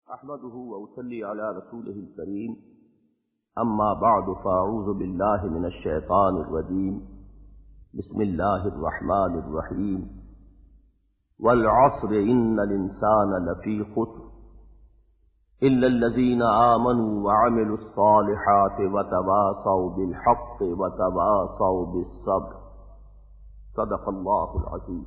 احمده واصلي على رسوله الكريم اما بعد فاعوذ بالله من الشيطان الرجيم بسم الله الرحمن الرحيم والعصر ان الانسان لفي خسر الا الذين آمنوا وعملوا الصالحات وتواصوا بالحق وتواصوا بالصبر صدق اللہ العظیم۔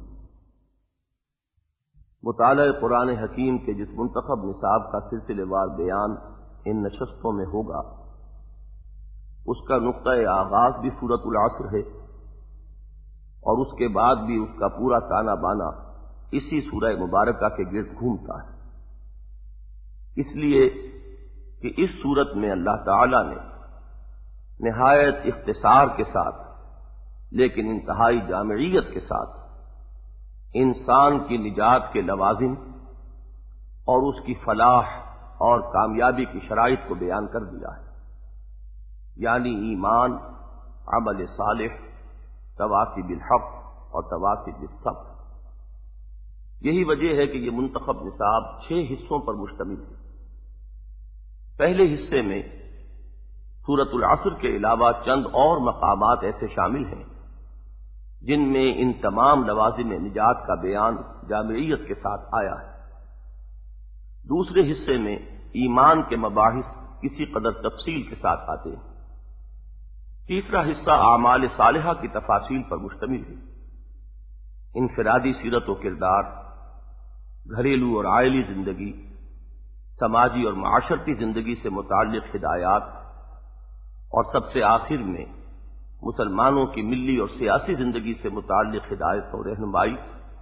مطالعہ قرآن حکیم کے جس منتخب نصاب کا سلسلے وار بیان ان نشستوں میں ہوگا، اس کا نقطہ آغاز بھی سورۃ العصر ہے اور اس کے بعد بھی اس کا پورا تانا بانا اسی سورہ مبارکہ کے گرد گھومتا ہے، اس لیے کہ اس سورت میں اللہ تعالی نے نہایت اختصار کے ساتھ لیکن انتہائی جامعیت کے ساتھ انسان کی نجات کے لوازم اور اس کی فلاح اور کامیابی کی شرائط کو بیان کر دیا ہے، یعنی ایمان، عمل صالح، تواصی بالحق اور تواصی بالصبر۔ یہی وجہ ہے کہ یہ منتخب نصاب 6 حصوں پر مشتمل ہے۔ پہلے حصے میں سورۃ العصر کے علاوہ چند اور مقامات ایسے شامل ہیں جن میں ان تمام لوازم نجات کا بیان جامعیت کے ساتھ آیا ہے۔ دوسرے حصے میں ایمان کے مباحث کسی قدر تفصیل کے ساتھ آتے ہیں۔ تیسرا حصہ اعمال صالحہ کی تفاصیل پر مشتمل ہے، انفرادی سیرت و کردار، گھریلو اور عائلی زندگی، سماجی اور معاشرتی زندگی سے متعلق ہدایات، اور سب سے آخر میں مسلمانوں کی ملی اور سیاسی زندگی سے متعلق ہدایت اور رہنمائی۔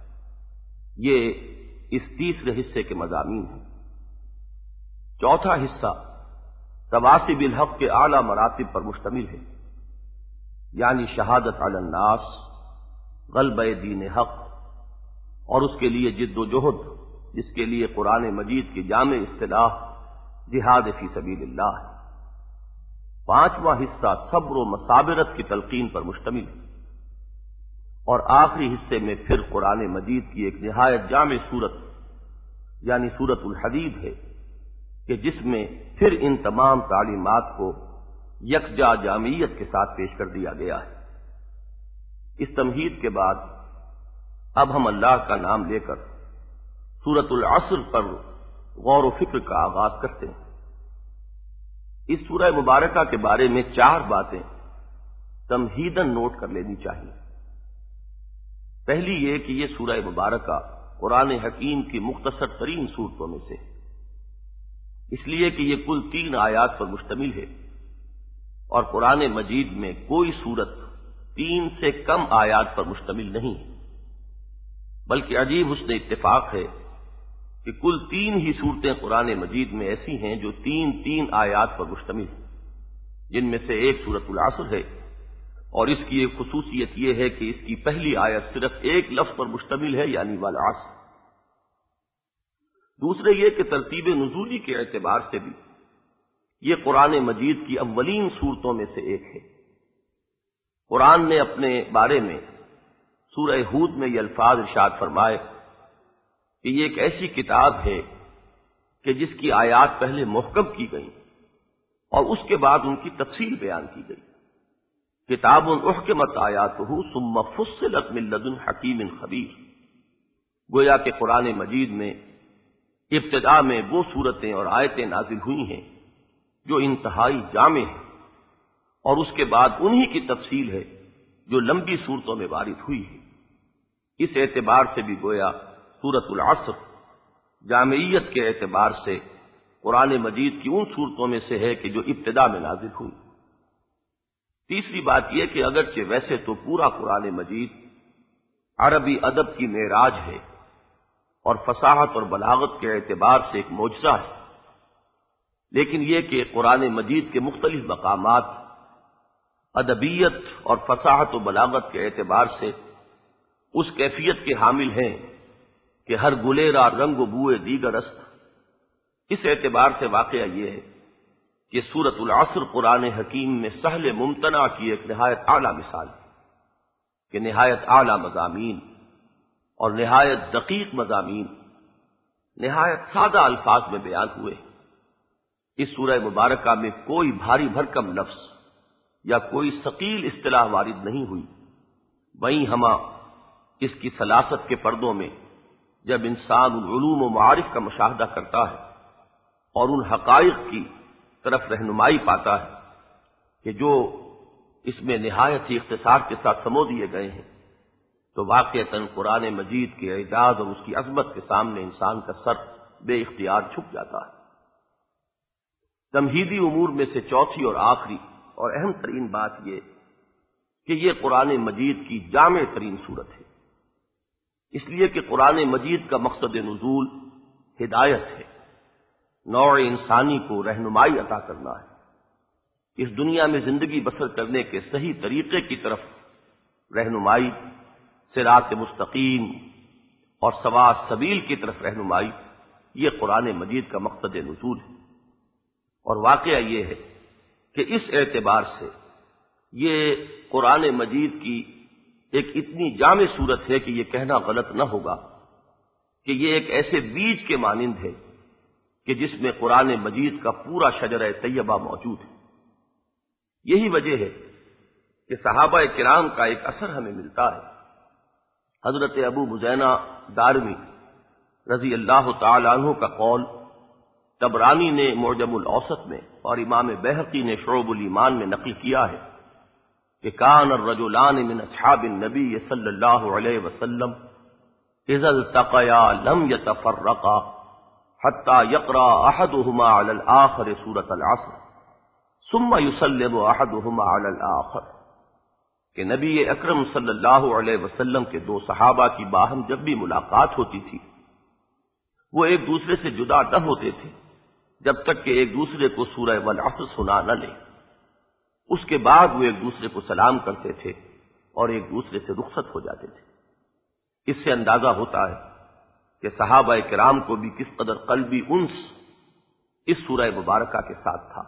یہ اس تیسرے حصے کے مضامین ہیں۔ چوتھا حصہ تواصی بالحق کے اعلی مراتب پر مشتمل ہے، یعنی شہادت علی الناس، غلبہ دین حق اور اس کے لیے جد و جہد، جس کے لیے قرآن مجید کی جامع اصطلاح جہاد فی سبیل اللہ ہے۔ پانچواں حصہ صبر و مصابرت کی تلقین پر مشتمل ہے، اور آخری حصے میں پھر قرآن مجید کی ایک نہایت جامع صورت یعنی سورۃ الحدید ہے کہ جس میں پھر ان تمام تعلیمات کو یکجا جامعیت کے ساتھ پیش کر دیا گیا ہے۔ اس تمہید کے بعد اب ہم اللہ کا نام لے کر سورۃ العصر پر غور و فکر کا آغاز کرتے ہیں۔ اس سورہ مبارکہ کے بارے میں 4 باتیں تمہیداً نوٹ کر لینی چاہیے۔ پہلی یہ کہ یہ سورہ مبارکہ قرآن حکیم کی مختصر ترین صورتوں میں سے ہے، اس لیے کہ یہ کل 3 آیات پر مشتمل ہے، اور قرآن مجید میں کوئی سورت 3 سے کم آیات پر مشتمل نہیں ہے، بلکہ عجیب حسن اتفاق ہے کہ کل 3 ہی صورتیں قرآن مجید میں ایسی ہیں جو 3 آیات پر مشتمل ہیں، جن میں سے ایک سورۃ العصر ہے، اور اس کی ایک خصوصیت یہ ہے کہ اس کی پہلی آیت صرف ایک لفظ پر مشتمل ہے، یعنی والعصر۔ دوسرے یہ کہ ترتیب نزولی کے اعتبار سے بھی یہ قرآن مجید کی اولین صورتوں میں سے ایک ہے۔ قرآن نے اپنے بارے میں سورہ ہود میں یہ الفاظ ارشاد فرمائے کہ یہ ایک ایسی کتاب ہے کہ جس کی آیات پہلے محکم کی گئیں اور اس کے بعد ان کی تفصیل بیان کی گئی۔ کتاب احکمت آیاتہ ثم فصلت من لدن حکیم خبیر۔ گویا کہ قرآن مجید میں ابتدا میں وہ صورتیں اور آیتیں نازل ہوئی ہیں جو انتہائی جامع ہیں، اور اس کے بعد انہی کی تفصیل ہے جو لمبی صورتوں میں وارد ہوئی ہے۔ اس اعتبار سے بھی گویا سورۃ العصر جامعیت کے اعتبار سے قرآن مجید کی ان صورتوں میں سے ہے کہ جو ابتدا میں نازل ہوئی۔ تیسری بات یہ کہ اگرچہ ویسے تو پورا قرآن مجید عربی ادب کی معراج ہے اور فصاحت اور بلاغت کے اعتبار سے ایک معجزہ ہے، لیکن یہ کہ قرآن مجید کے مختلف مقامات ادبیت اور فصاحت و بلاغت کے اعتبار سے اس کیفیت کے حامل ہیں کہ ہر گلیرا رنگ و بوئے دیگر است۔ اس اعتبار سے واقعہ یہ ہے کہ سورۃ العصر قرآن حکیم میں سہل ممتنع کی ایک نہایت اعلیٰ مثال ہے کہ نہایت اعلیٰ مضامین اور نہایت دقیق مضامین، نہایت سادہ الفاظ میں بیان ہوئے۔ اس سورہ مبارکہ میں کوئی بھاری بھرکم لفظ یا کوئی ثقیل اصطلاح وارد نہیں ہوئی۔ وہیں ہمہ اس کی سلاست کے پردوں میں جب انسان ان علوم و معارف کا مشاہدہ کرتا ہے اور ان حقائق کی طرف رہنمائی پاتا ہے کہ جو اس میں نہایت ہی اختصار کے ساتھ سمو دیے گئے ہیں، تو واقعتاً قرآن مجید کے اعجاز اور اس کی عظمت کے سامنے انسان کا سر بے اختیار جھک جاتا ہے۔ تمہیدی امور میں سے چوتھی اور آخری اور اہم ترین بات یہ کہ یہ قرآن مجید کی جامع ترین صورت ہے، اس لیے کہ قرآن مجید کا مقصد نزول ہدایت ہے، نوع انسانی کو رہنمائی عطا کرنا ہے، اس دنیا میں زندگی بسر کرنے کے صحیح طریقے کی طرف رہنمائی، صراط مستقیم اور سواء السبیل کی طرف رہنمائی، یہ قرآن مجید کا مقصد نزول ہے۔ اور واقعہ یہ ہے کہ اس اعتبار سے یہ قرآن مجید کی ایک اتنی جامع صورت ہے کہ یہ کہنا غلط نہ ہوگا کہ یہ ایک ایسے بیج کے مانند ہے کہ جس میں قرآن مجید کا پورا شجرہ طیبہ موجود ہے۔ یہی وجہ ہے کہ صحابہ کرام کا ایک اثر ہمیں ملتا ہے۔ حضرت ابو مزینہ دارمی رضی اللہ تعالی عنہ کا قول طبرانی نے معجم الاوسط میں اور امام بہقی نے شعب الایمان میں نقل کیا ہے کہ کان الرجلان من اصحاب النبی صلی اللہ علیہ وسلم اذا التقیا لم يتفرقا حتى يقرأ احدهما على الاخر سورة العصر ثم يسلم احدهما على الاخر، کہ نبی اکرم صلی اللہ علیہ وسلم کے دو صحابہ کی باہم جب بھی ملاقات ہوتی تھی وہ ایک دوسرے سے جدا نہ ہوتے تھے جب تک کہ ایک دوسرے کو سورہ والعصر سنا نہ لیں۔ اس کے بعد وہ ایک دوسرے کو سلام کرتے تھے اور ایک دوسرے سے رخصت ہو جاتے تھے۔ اس سے اندازہ ہوتا ہے کہ صحابہ کرام کو بھی کس قدر قلبی انس اس سورہ مبارکہ کے ساتھ تھا۔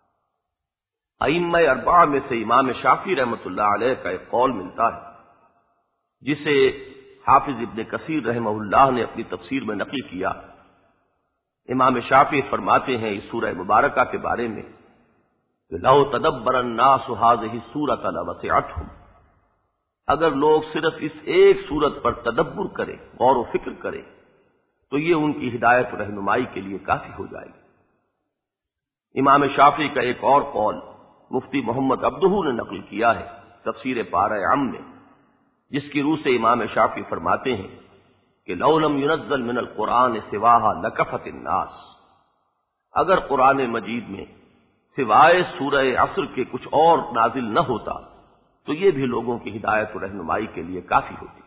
ائمہ اربعہ میں سے امام شافعی رحمۃ اللہ علیہ کا ایک قول ملتا ہے جسے حافظ ابن کثیر رحمہ اللہ نے اپنی تفسیر میں نقل کیا۔ امام شافعی فرماتے ہیں اس سورہ مبارکہ کے بارے میں کہ لو تدبر الناس هذه السورة لوسعتهم، اگر لوگ صرف اس ایک سورت پر تدبر کریں، غور و فکر کریں، تو یہ ان کی ہدایت و رہنمائی کے لیے کافی ہو جائے گی۔ امام شافعی کا ایک اور قول مفتی محمد عبدہ نے نقل کیا ہے تفسیر پارہ عم میں، جس کی روح سے امام شافعی فرماتے ہیں کہ لو لم ينزل من القرآن سواها لکفت الناس، اگر قرآن مجید میں سوائے سورہ عصر کے کچھ اور نازل نہ ہوتا تو یہ بھی لوگوں کی ہدایت و رہنمائی کے لیے کافی ہوتی۔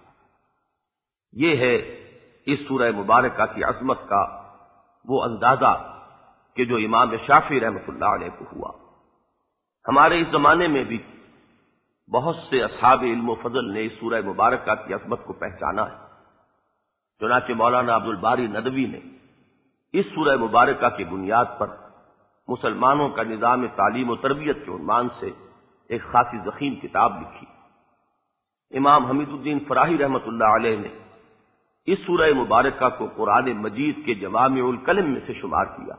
یہ ہے اس سورہ مبارکہ کی عظمت کا وہ اندازہ کہ جو امام شافعی رحمۃ اللہ علیہ کو ہوا۔ ہمارے اس زمانے میں بھی بہت سے اصحاب علم و فضل نے اس سورہ مبارکہ کی عظمت کو پہچانا ہے۔ چنانچہ مولانا عبد الباری ندوی نے اس سورہ مبارکہ کی بنیاد پر مسلمانوں کا نظام تعلیم و تربیت کے عنوان سے ایک خاصی ضخیم کتاب لکھی۔ امام حمید الدین فراہی رحمۃ اللہ علیہ نے اس سورہ مبارکہ کو قرآن مجید کے جوامع الکلم میں سے شمار کیا۔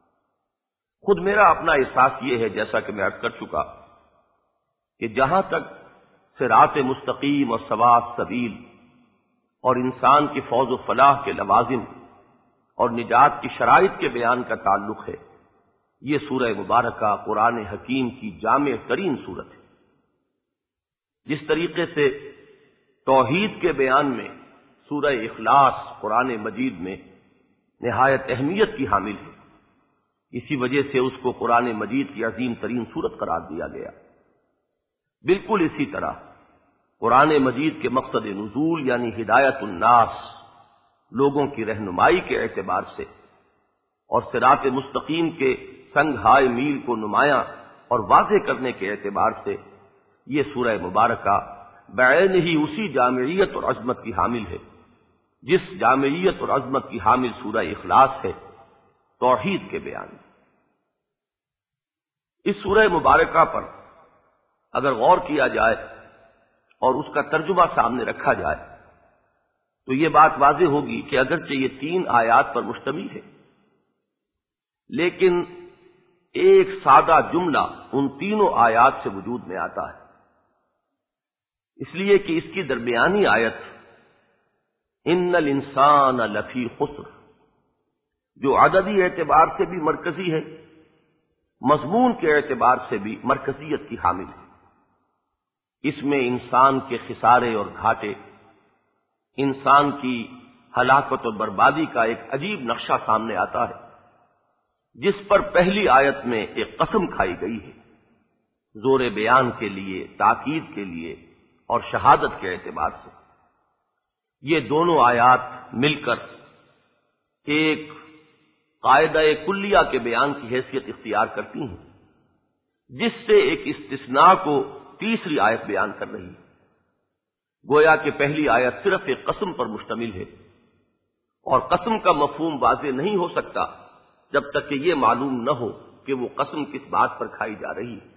خود میرا اپنا احساس یہ ہے، جیسا کہ میں عرض کر چکا، کہ جہاں تک صراط مستقیم اور سواء السبیل اور انسان کی فوز و فلاح کے لوازم اور نجات کی شرائط کے بیان کا تعلق ہے، یہ سورہ مبارکہ قرآن حکیم کی جامع ترین صورت ہے۔ جس طریقے سے توحید کے بیان میں سورہ اخلاص قرآن مجید میں نہایت اہمیت کی حامل ہے، اسی وجہ سے اس کو قرآن مجید کی عظیم ترین صورت قرار دیا گیا۔ بالکل اسی طرح قرآن مجید کے مقصد نزول یعنی ہدایت الناس، لوگوں کی رہنمائی کے اعتبار سے، اور صراط مستقیم کے سنگ ہائے میل کو نمایاں اور واضح کرنے کے اعتبار سے یہ سورہ مبارکہ بعین ہی اسی جامعیت اور عظمت کی حامل ہے جس جامعیت اور عظمت کی حامل سورہ اخلاص ہے، توحید کے بیان۔ اس سورہ مبارکہ پر اگر غور کیا جائے اور اس کا ترجمہ سامنے رکھا جائے تو یہ بات واضح ہوگی کہ اگرچہ یہ 3 آیات پر مشتمل ہے، لیکن ایک سادہ جملہ ان تینوں آیات سے وجود میں آتا ہے، اس لیے کہ اس کی درمیانی آیت ان الانسان لفی خسر، جو عددی اعتبار سے بھی مرکزی ہے، مضمون کے اعتبار سے بھی مرکزیت کی حامل ہے۔ اس میں انسان کے خسارے اور گھاٹے، انسان کی ہلاکت و بربادی کا ایک عجیب نقشہ سامنے آتا ہے، جس پر پہلی آیت میں ایک قسم کھائی گئی ہے، زور بیان کے لیے، تاکید کے لیے اور شہادت کے اعتبار سے۔ یہ دونوں آیات مل کر ایک قاعدہ کلیہ کے بیان کی حیثیت اختیار کرتی ہیں، جس سے ایک استثناء کو تیسری آیت بیان کر رہی ہے۔ گویا کہ پہلی آیت صرف ایک قسم پر مشتمل ہے، اور قسم کا مفہوم واضح نہیں ہو سکتا جب تک کہ یہ معلوم نہ ہو کہ وہ قسم کس بات پر کھائی جا رہی ہے۔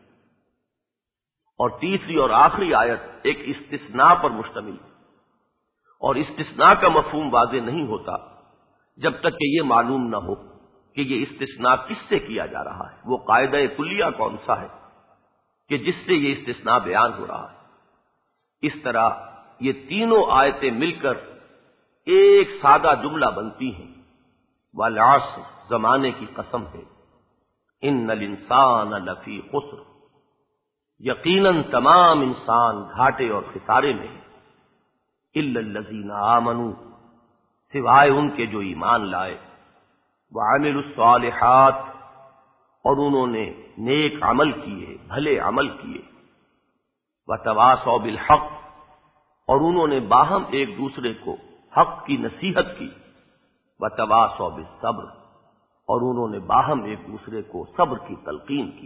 اور تیسری اور آخری آیت ایک استثناء پر مشتمل ہے، اور استثناء کا مفہوم واضح نہیں ہوتا جب تک کہ یہ معلوم نہ ہو کہ یہ استثناء کس سے کیا جا رہا ہے، وہ قاعدہ کلیہ کون سا ہے کہ جس سے یہ استثناء بیان ہو رہا ہے۔ اس طرح یہ تینوں آیتیں مل کر ایک سادہ جملہ بنتی ہیں، والعصر، زمانے کی قسم ہے، ان الانسان لفی خسر، یقیناً تمام انسان گھاٹے اور خسارے میں ہے، الا الذین آمنوا، سوائے ان کے جو ایمان لائے، وعملوا الصالحات، اور انہوں نے نیک عمل کیے، بھلے عمل کیے، وتواصوا بالحق، اور انہوں نے باہم ایک دوسرے کو حق کی نصیحت کی، وتواصوا بالصبر، اور انہوں نے باہم ایک دوسرے کو صبر کی تلقین کی۔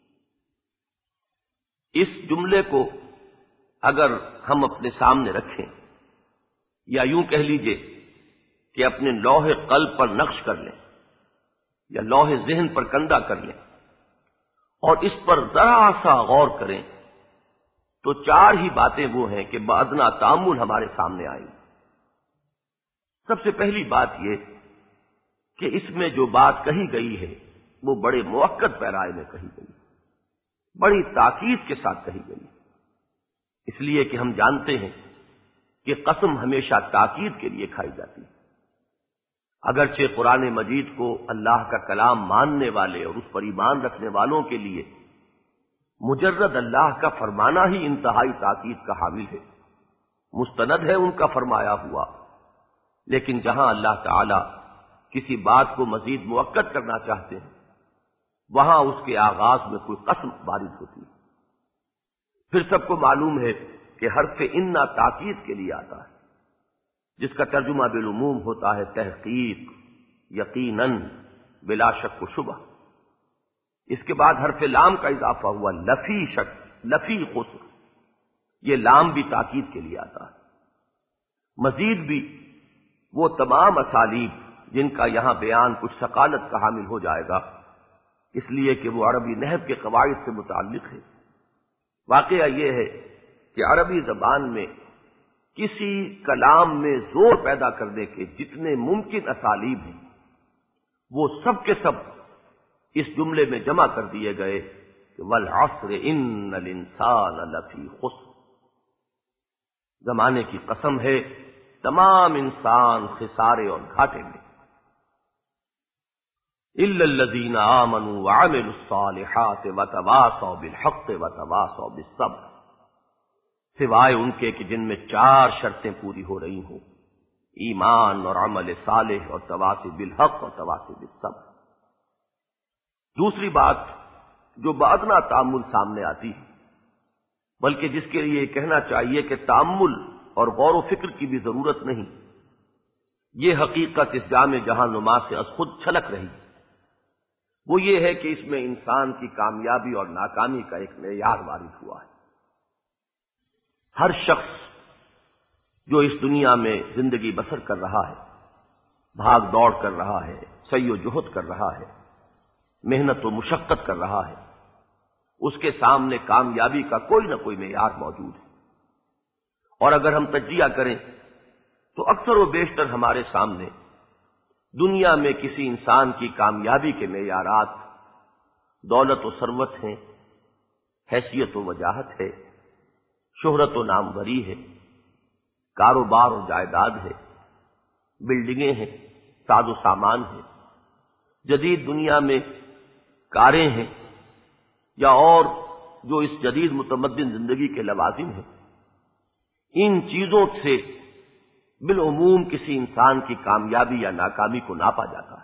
اس جملے کو اگر ہم اپنے سامنے رکھیں، یا یوں کہہ لیجئے کہ اپنے لوح قلب پر نقش کر لیں، یا لوح ذہن پر کندہ کر لیں، اور اس پر ذرا سا غور کریں، تو 4 ہی باتیں وہ ہیں کہ بادنا تامل ہمارے سامنے آئیں۔ سب سے پہلی بات یہ کہ اس میں جو بات کہی گئی ہے وہ بڑے مؤکد پیرائے میں کہی گئی، بڑی تاکید کے ساتھ کہی گئی، اس لیے کہ ہم جانتے ہیں کہ قسم ہمیشہ تاکید کے لیے کھائی جاتی ہے۔ اگرچہ قرآن مجید کو اللہ کا کلام ماننے والے اور اس پر ایمان رکھنے والوں کے لیے مجرد اللہ کا فرمانا ہی انتہائی تاکید کا حامل ہے، مستند ہے ان کا فرمایا ہوا، لیکن جہاں اللہ تعالی کسی بات کو مزید مؤکد کرنا چاہتے ہیں، وہاں اس کے آغاز میں کوئی قسم وارد ہوتی ہے۔ پھر سب کو معلوم ہے کہ حرف انا تاکید کے لیے آتا ہے، جس کا ترجمہ بالعموم ہوتا ہے تحقیق، یقیناً، بلا شک و شبہ۔ اس کے بعد حرف لام کا اضافہ ہوا، لفی شک، لفی خسر، یہ لام بھی تاکید کے لیے آتا ہے۔ مزید بھی وہ تمام اسالیب جن کا یہاں بیان کچھ ثقالت کا حامل ہو جائے گا، اس لیے کہ وہ عربی نحو کے قواعد سے متعلق ہے۔ واقعہ یہ ہے کہ عربی زبان میں کسی کلام میں زور پیدا کرنے کے جتنے ممکن اسالیب ہیں، وہ سب کے سب اس جملے میں جمع کر دیے گئے کہ والعصر ان الانسان لفی خسر، زمانے کی قسم ہے، تمام انسان خسارے اور گھاٹے میں، الا الذین آمنوا وعملوا الصالحات وتواصوا بالحق وتواصوا بالصبر، سوائے ان کے کہ جن میں 4 شرطیں پوری ہو رہی ہوں، ایمان اور عمل صالح اور تواصی بالحق اور تواصی بالصبر۔ دوسری بات جو بادنا تامل سامنے آتی ہے، بلکہ جس کے لیے کہنا چاہیے کہ تامل اور غور و فکر کی بھی ضرورت نہیں، یہ حقیقت اس جامع جہاں نما سے از خود چھلک رہی ہے، وہ یہ ہے کہ اس میں انسان کی کامیابی اور ناکامی کا ایک معیار وارد ہوا ہے۔ ہر شخص جو اس دنیا میں زندگی بسر کر رہا ہے، بھاگ دوڑ کر رہا ہے، سعی و جہد کر رہا ہے، محنت و مشقت کر رہا ہے، اس کے سامنے کامیابی کا کوئی نہ کوئی معیار موجود ہے۔ اور اگر ہم تجزیہ کریں تو اکثر و بیشتر ہمارے سامنے دنیا میں کسی انسان کی کامیابی کے معیارات دولت و ثروت ہیں، حیثیت و وجاہت ہے، شہرت و ناموری ہے، کاروبار و جائیداد ہے، بلڈنگیں ہیں، ساز و سامان ہے، جدید دنیا میں کاریں ہیں، یا اور جو اس جدید متمدن زندگی کے لوازم ہیں. ان چیزوں سے بالعموم کسی انسان کی کامیابی یا ناکامی کو ناپا جاتا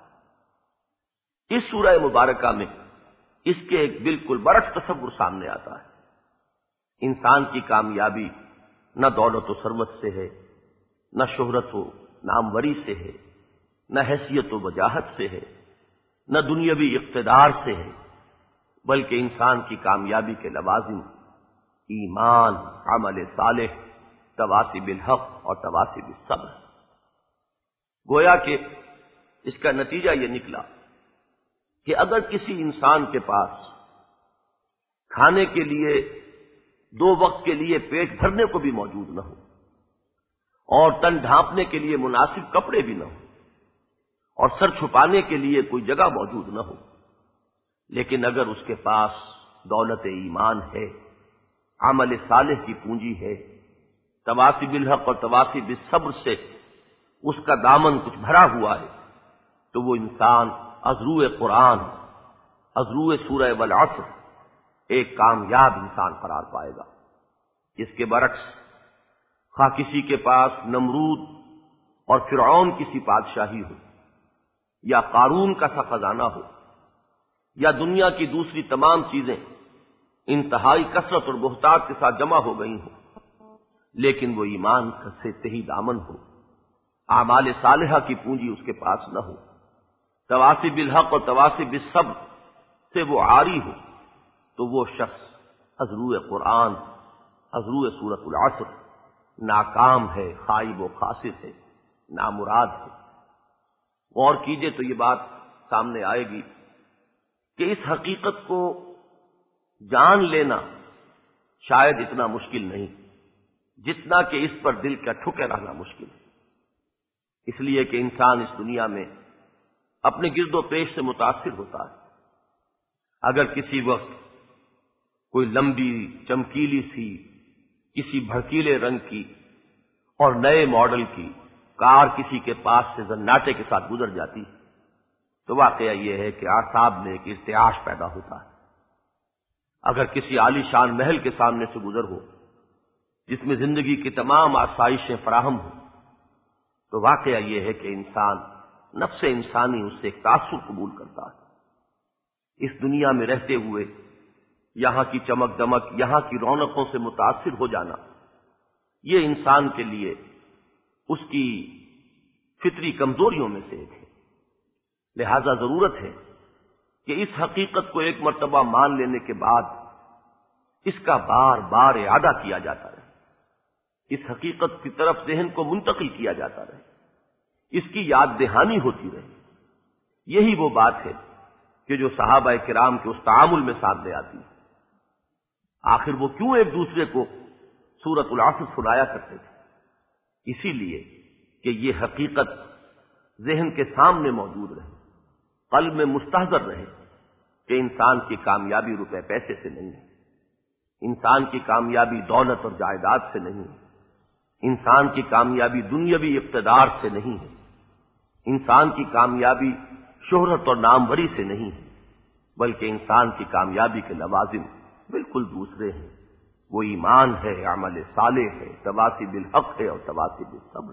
ہے. اس سورہ مبارکہ میں اس کے ایک بالکل برعکس تصور سامنے آتا ہے. انسان کی کامیابی نہ دولت و ثروت سے ہے، نہ شہرت و ناموری سے ہے، نہ حیثیت و وجاہت سے ہے، نہ دنیاوی اقتدار سے ہے، بلکہ انسان کی کامیابی کے لوازم ایمان، عمل صالح، تواصی بالحق اور تواصی بالصبر. گویا کہ اس کا نتیجہ یہ نکلا کہ اگر کسی انسان کے پاس کھانے کے لیے 2 وقت کے لیے پیٹ بھرنے کو بھی موجود نہ ہو، اور تن ڈھانپنے کے لیے مناسب کپڑے بھی نہ ہو، اور سر چھپانے کے لیے کوئی جگہ موجود نہ ہو، لیکن اگر اس کے پاس دولت ایمان ہے، عمل صالح کی پونجی ہے، تواصی بالحق اور تواصی بالصبر سے اس کا دامن کچھ بھرا ہوا ہے، تو وہ انسان از روئے قرآن، از روئے سورہ والعصر ایک کامیاب انسان قرار پائے گا. اس کے برعکس خواہ کسی کے پاس نمرود اور فرعون کی سی بادشاہی ہو، یا قارون کا سا خزانہ ہو، یا دنیا کی دوسری تمام چیزیں انتہائی کثرت اور بہتات کے ساتھ جمع ہو گئی ہوں، لیکن وہ ایمان سے تہی دامن ہو، اعمال صالحہ کی پونجی اس کے پاس نہ ہو، تواصی بالحق اور تواصی بالصبر سے وہ عاری ہو، تو وہ شخص از روئے قرآن، از روئے سورۃ العصر ناکام ہے، خائب و خاسر ہے، نامراد ہے. غور کیجئے تو یہ بات سامنے آئے گی کہ اس حقیقت کو جان لینا شاید اتنا مشکل نہیں جتنا کہ اس پر دل کا ٹھکے رہنا مشکل ہے. اس لیے کہ انسان اس دنیا میں اپنے گرد و پیش سے متاثر ہوتا ہے. اگر کسی وقت کوئی لمبی چمکیلی سی کسی بھڑکیلے رنگ کی اور نئے ماڈل کی کار کسی کے پاس سے زناٹے کے ساتھ گزر جاتی تو واقعہ یہ ہے کہ اعصاب میں ایک ارتعاش پیدا ہوتا ہے. اگر کسی عالی شان محل کے سامنے سے گزر ہو جس میں زندگی کی تمام آسائشیں فراہم ہوں تو واقعہ یہ ہے کہ انسان نفس انسانی اس سے ایک تاثر قبول کرتا ہے. اس دنیا میں رہتے ہوئے یہاں کی چمک دمک، یہاں کی رونقوں سے متاثر ہو جانا، یہ انسان کے لیے اس کی فطری کمزوریوں میں سے ایک ہے. لہذا ضرورت ہے کہ اس حقیقت کو ایک مرتبہ مان لینے کے بعد اس کا بار بار اعادہ کیا جاتا رہے، اس حقیقت کی طرف ذہن کو منتقل کیا جاتا رہے، اس کی یاد دہانی ہوتی رہے. یہی وہ بات ہے کہ جو صحابہ کرام کے اس تعامل میں سامنے آتی ہے. آخر وہ کیوں ایک دوسرے کو سورۃ العصر سنایا کرتے تھے؟ اسی لیے کہ یہ حقیقت ذہن کے سامنے موجود رہے، قلب میں مستحضر رہے کہ انسان کی کامیابی روپے پیسے سے نہیں ہے، انسان کی کامیابی دولت اور جائیداد سے نہیں ہے، انسان کی کامیابی دنیاوی اقتدار سے نہیں ہے، انسان کی کامیابی شہرت اور ناموری سے نہیں ہے، بلکہ انسان کی کامیابی کے لوازم بالکل دوسرے ہیں. وہ ایمان ہے، عمل صالح ہے، تواصی بالحق ہے اور تواصی بالصبر.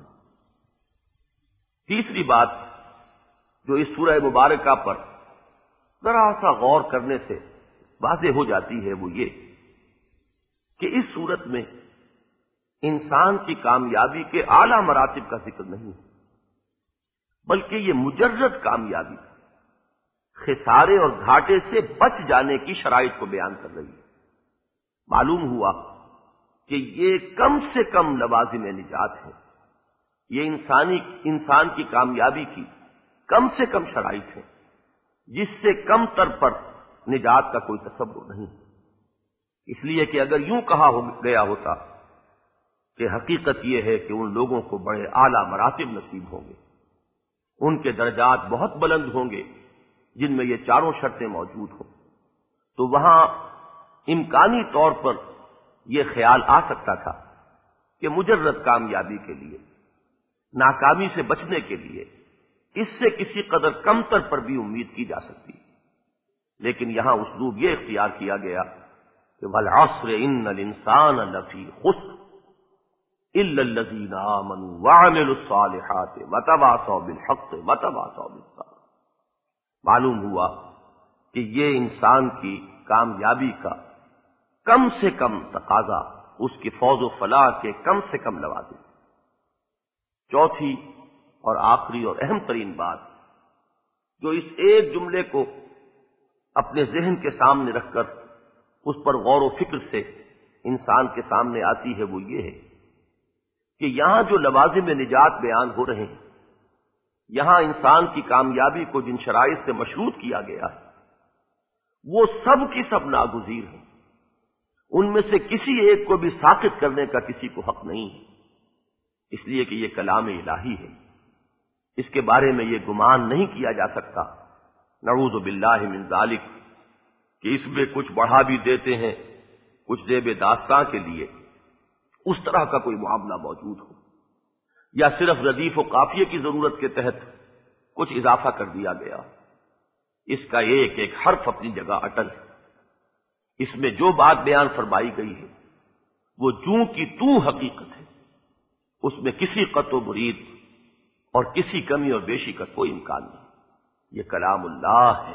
تیسری بات جو اس سورہ مبارکہ پر ذرا سا غور کرنے سے واضح ہو جاتی ہے وہ یہ کہ اس صورت میں انسان کی کامیابی کے اعلی مراتب کا ذکر نہیں ہے، بلکہ یہ مجرد کامیابی خسارے اور گھاٹے سے بچ جانے کی شرائط کو بیان کر رہی ہے. معلوم ہوا کہ یہ کم سے کم لوازم نجات ہے، یہ انسان کی کامیابی کی کم سے کم شرائط ہے جس سے کم تر پر نجات کا کوئی تصور نہیں. اس لیے کہ اگر یوں کہا گیا ہوتا کہ حقیقت یہ ہے کہ ان لوگوں کو بڑے اعلیٰ مراتب نصیب ہوں گے، ان کے درجات بہت بلند ہوں گے جن میں یہ چاروں شرطیں موجود ہوں۔ تو وہاں امکانی طور پر یہ خیال آ سکتا تھا کہ مجرد کامیابی کے لیے، ناکامی سے بچنے کے لیے اس سے کسی قدر کمتر پر بھی امید کی جا سکتی، لیکن یہاں اسلوب یہ اختیار کیا گیا کہ وَالْعَصْرِ إِنَّ الْإِنسَانَ لَفِي خُسْرٍ إِلَّا الَّذِينَ آمَنُوا وَعَمِلُوا الصَّالِحَاتِ وَتَوَاصَوْا بِالْحَقِّ وَتَوَاصَوْا بِالصَّبْرِ۔ معلوم ہوا کہ یہ انسان کی کامیابی کا کم سے کم تقاضا، اس کی فوز و فلاح کے کم سے کم لوازم۔ چوتھی اور آخری اور اہم ترین بات جو اس ایک جملے کو اپنے ذہن کے سامنے رکھ کر اس پر غور و فکر سے انسان کے سامنے آتی ہے، وہ یہ ہے کہ یہاں جو لوازم نجات بیان ہو رہے ہیں، یہاں انسان کی کامیابی کو جن شرائط سے مشروط کیا گیا ہے، وہ سب کی سب ناگزیر ہیں، ان میں سے کسی ایک کو بھی ساقط کرنے کا کسی کو حق نہیں ہے، اس لیے کہ یہ کلام الہی ہے، اس کے بارے میں یہ گمان نہیں کیا جا سکتا نعوذ باللہ من ذالک کہ اس میں کچھ بڑھا بھی دیتے ہیں، کچھ زیب داستاں کے لیے اس طرح کا کوئی معاملہ موجود ہو، یا صرف ردیف و قافیے کی ضرورت کے تحت کچھ اضافہ کر دیا گیا۔ اس کا ایک ایک حرف اپنی جگہ اٹل ہے، اس میں جو بات بیان فرمائی گئی ہے وہ جوں کی توں حقیقت ہے، اس میں کسی قط و برید اور کسی کمی اور بیشی کا کوئی امکان نہیں، یہ کلام اللہ ہے۔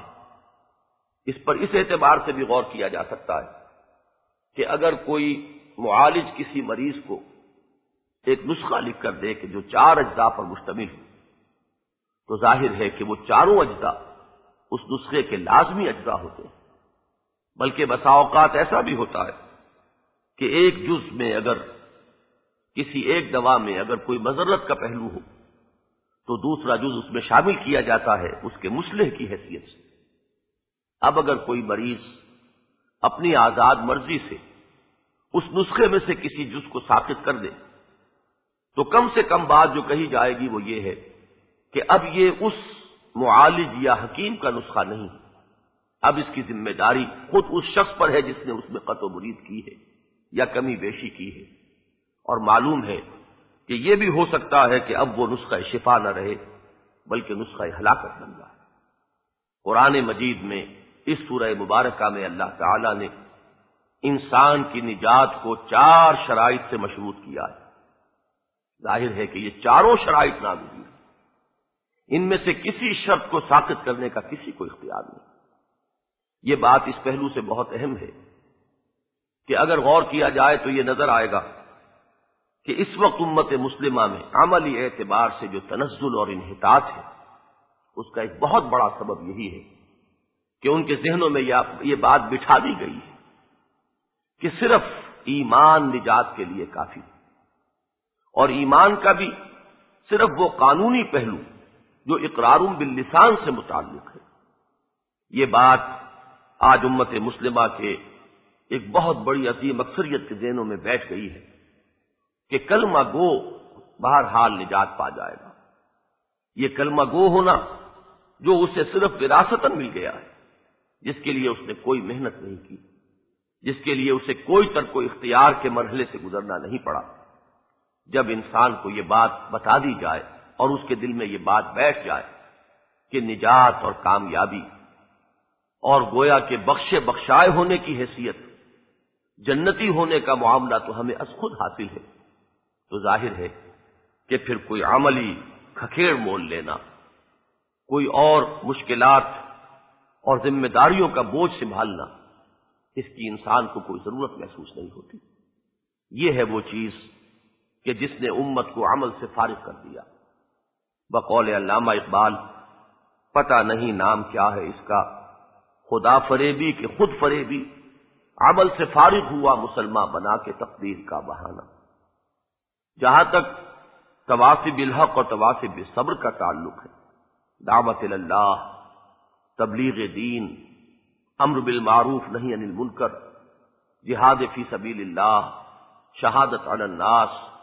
اس پر اس اعتبار سے بھی غور کیا جا سکتا ہے کہ اگر کوئی معالج کسی مریض کو ایک نسخہ لکھ کر دے کہ جو 4 اجزاء پر مشتمل ہے، تو ظاہر ہے کہ وہ چاروں اجزاء اس نسخے کے لازمی اجزاء ہوتے ہیں، بلکہ بسا اوقات ایسا بھی ہوتا ہے کہ ایک جز میں اگر کسی ایک دوا میں اگر کوئی مضرت کا پہلو ہو تو دوسرا جز اس میں شامل کیا جاتا ہے اس کے مصلح کی حیثیت سے۔ اب اگر کوئی مریض اپنی آزاد مرضی سے اس نسخے میں سے کسی جز کو ساقط کر دے تو کم سے کم بات جو کہی جائے گی وہ یہ ہے کہ اب یہ اس معالج یا حکیم کا نسخہ نہیں، اب اس کی ذمہ داری خود اس شخص پر ہے جس نے اس میں قط و برید کی ہے یا کمی بیشی کی ہے، اور معلوم ہے کہ یہ بھی ہو سکتا ہے کہ اب وہ نسخہ شفا نہ رہے بلکہ نسخہ ہلاکت بن جائے۔ قرآن مجید میں اس سورہ مبارکہ میں اللہ تعالی نے انسان کی نجات کو 4 شرائط سے مشروط کیا ہے۔ ظاہر ہے کہ یہ چاروں شرائط ناگزیر ہیں، ان میں سے کسی شرط کو ساقط کرنے کا کسی کو اختیار نہیں۔ یہ بات اس پہلو سے بہت اہم ہے کہ اگر غور کیا جائے تو یہ نظر آئے گا کہ اس وقت امت مسلمہ میں عملی اعتبار سے جو تنزل اور انحطاط ہے، اس کا ایک بہت بڑا سبب یہی ہے کہ ان کے ذہنوں میں یہ بات بٹھا دی گئی ہے کہ صرف ایمان نجات کے لیے کافی ہے، اور ایمان کا بھی صرف وہ قانونی پہلو جو اقرار باللسان سے متعلق ہے۔ یہ بات آج امت مسلمہ کے ایک بہت بڑی عظیم اکثریت کے ذہنوں میں بیٹھ گئی ہے کہ کلمہ گو بہرحال نجات پا جائے گا۔ یہ کلمہ گو ہونا جو اسے صرف وراثتاً مل گیا ہے، جس کے لیے اس نے کوئی محنت نہیں کی، جس کے لیے اسے کوئی ترک و اختیار کے مرحلے سے گزرنا نہیں پڑا، جب انسان کو یہ بات بتا دی جائے اور اس کے دل میں یہ بات بیٹھ جائے کہ نجات اور کامیابی اور گویا کہ بخشے بخشائے ہونے کی حیثیت، جنتی ہونے کا معاملہ تو ہمیں از خود حاصل ہے، تو ظاہر ہے کہ پھر کوئی عملی کھکھیڑ مول لینا، کوئی اور مشکلات اور ذمہ داریوں کا بوجھ سنبھالنا، اس کی انسان کو کوئی ضرورت محسوس نہیں ہوتی۔ یہ ہے وہ چیز کہ جس نے امت کو عمل سے فارغ کر دیا۔ بقول علامہ اقبال، پتہ نہیں نام کیا ہے اس کا، خدا فریبی کہ خود فریبی، عمل سے فارغ ہوا مسلمان بنا کے تقدیر کا بہانہ۔ جہاں تک تواصی بالحق اور تواصی بالصبر کا تعلق ہے، دعوت اللہ، تبلیغ دین، امر بالمعروف نہی عن المنکر، جہاد فی سبیل اللہ، شہادت علی الناس،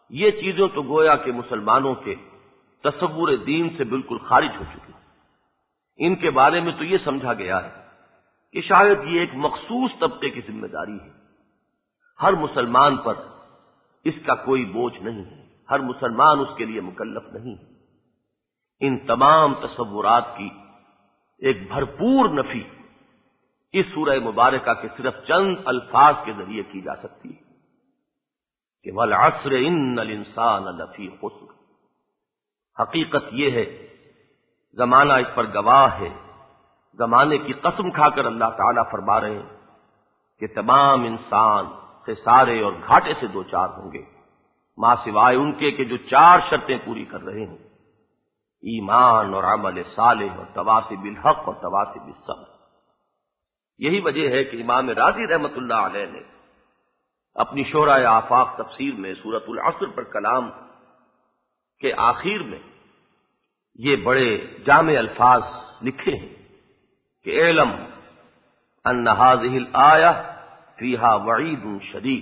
یہ چیزیں تو گویا کہ مسلمانوں کے تصور دین سے بالکل خارج ہو چکی ہیں۔ ان کے بارے میں تو یہ سمجھا گیا ہے کہ شاید یہ ایک مخصوص طبقے کی ذمہ داری ہے، ہر مسلمان پر اس کا کوئی بوجھ نہیں ہے، ہر مسلمان اس کے لیے مکلف نہیں ہے۔ ان تمام تصورات کی ایک بھرپور نفی اس سورہ مبارکہ کے صرف چند الفاظ کے ذریعے کی جا سکتی ہے کہ وَالْعَصْرِ إِنَّ الْإِنسَانَ لَفِي خُسْرٍ۔ حقیقت یہ ہے، زمانہ اس پر گواہ ہے، زمانے کی قسم کھا کر اللہ تعالیٰ فرما رہے ہیں کہ تمام انسان خسارے اور گھاٹے سے دوچار ہوں گے، ماں سوائے ان کے کہ جو 4 شرطیں پوری کر رہے ہیں: ایمان اور عمل صالح اور تواصی بالحق اور تواصی بالصبر۔ یہی وجہ ہے کہ امام راضی رحمۃ اللہ علیہ نے اپنی شورۂ آفاق تفسیر میں سورۃ العصر پر کلام کے آخر میں یہ بڑے جامع الفاظ لکھے ہیں کہ اعلم ان هذه الآیہ فیہا وعید شدید،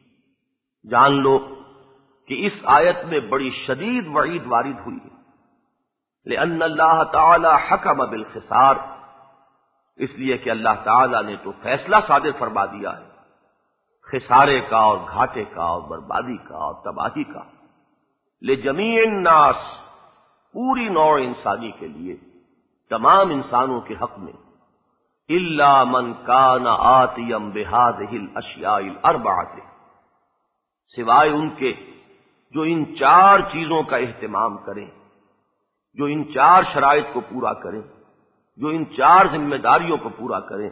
جان لو کہ اس آیت میں بڑی شدید وعید وارد ہوئی ہے، لأن اللہ تعالی حکم بالخسار، اس لیے کہ اللہ تعالی نے تو فیصلہ صادر فرما دیا ہے خسارے کا اور گھاٹے کا اور بربادی کا اور تباہی کا، لجمیع الناس، پوری نوع انسانی کے لیے، تمام انسانوں کے حق میں، الا من کان آتیا بہذہ الاشیاء الاربعۃ، سوائے ان کے جو ان 4 چیزوں کا اہتمام کریں، جو ان 4 شرائط کو پورا کریں، جو ان 4 ذمہ داریوں کو پورا کریں،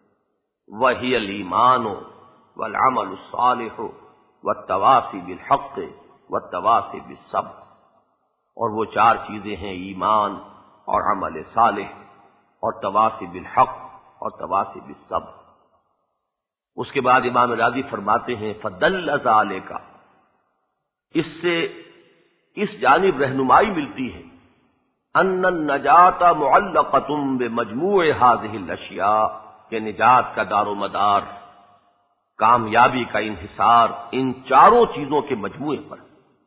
وہی الایمان والعمل الصالح والتواصی بالحق والتواصی بالصبر، اور وہ 4 چیزیں ہیں ایمان اور عمل صالح اور تواصی بالحق اور تواصی بالصبر۔ اس کے بعد امام راضی فرماتے ہیں فدل ذالک، اس سے اس جانب رہنمائی ملتی ہے ان النجات معلقۃ بمجموع هذه الاشیاء، کہ نجات کا دار و مدار، کامیابی کا انحصار ان 4 چیزوں کے مجموعے پر۔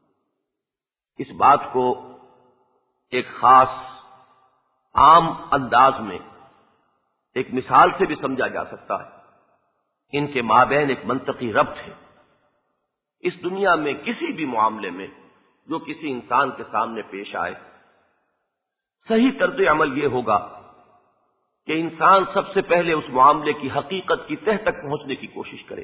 اس بات کو ایک خاص عام انداز میں ایک مثال سے بھی سمجھا جا سکتا ہے، ان کے مابین ایک منطقی ربط ہے۔ اس دنیا میں کسی بھی معاملے میں جو کسی انسان کے سامنے پیش آئے، صحیح طرز عمل یہ ہوگا کہ انسان سب سے پہلے اس معاملے کی حقیقت کی تہ تک پہنچنے کی کوشش کرے،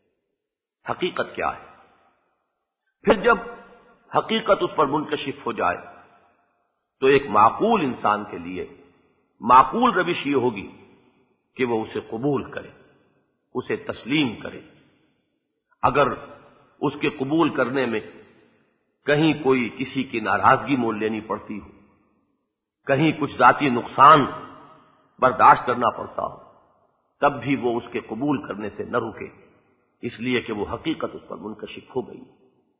حقیقت کیا ہے۔ پھر جب حقیقت اس پر منکشف ہو جائے تو ایک معقول انسان کے لیے معقول روش یہ ہوگی کہ وہ اسے قبول کرے، اسے تسلیم کرے۔ اگر اس کے قبول کرنے میں کہیں کوئی کسی کی ناراضگی مول لینی پڑتی ہو، کہیں کچھ ذاتی نقصان برداشت کرنا پڑتا ہو، تب بھی وہ اس کے قبول کرنے سے نہ رکے، اس لیے کہ وہ حقیقت اس پر منکشف ہو گئی۔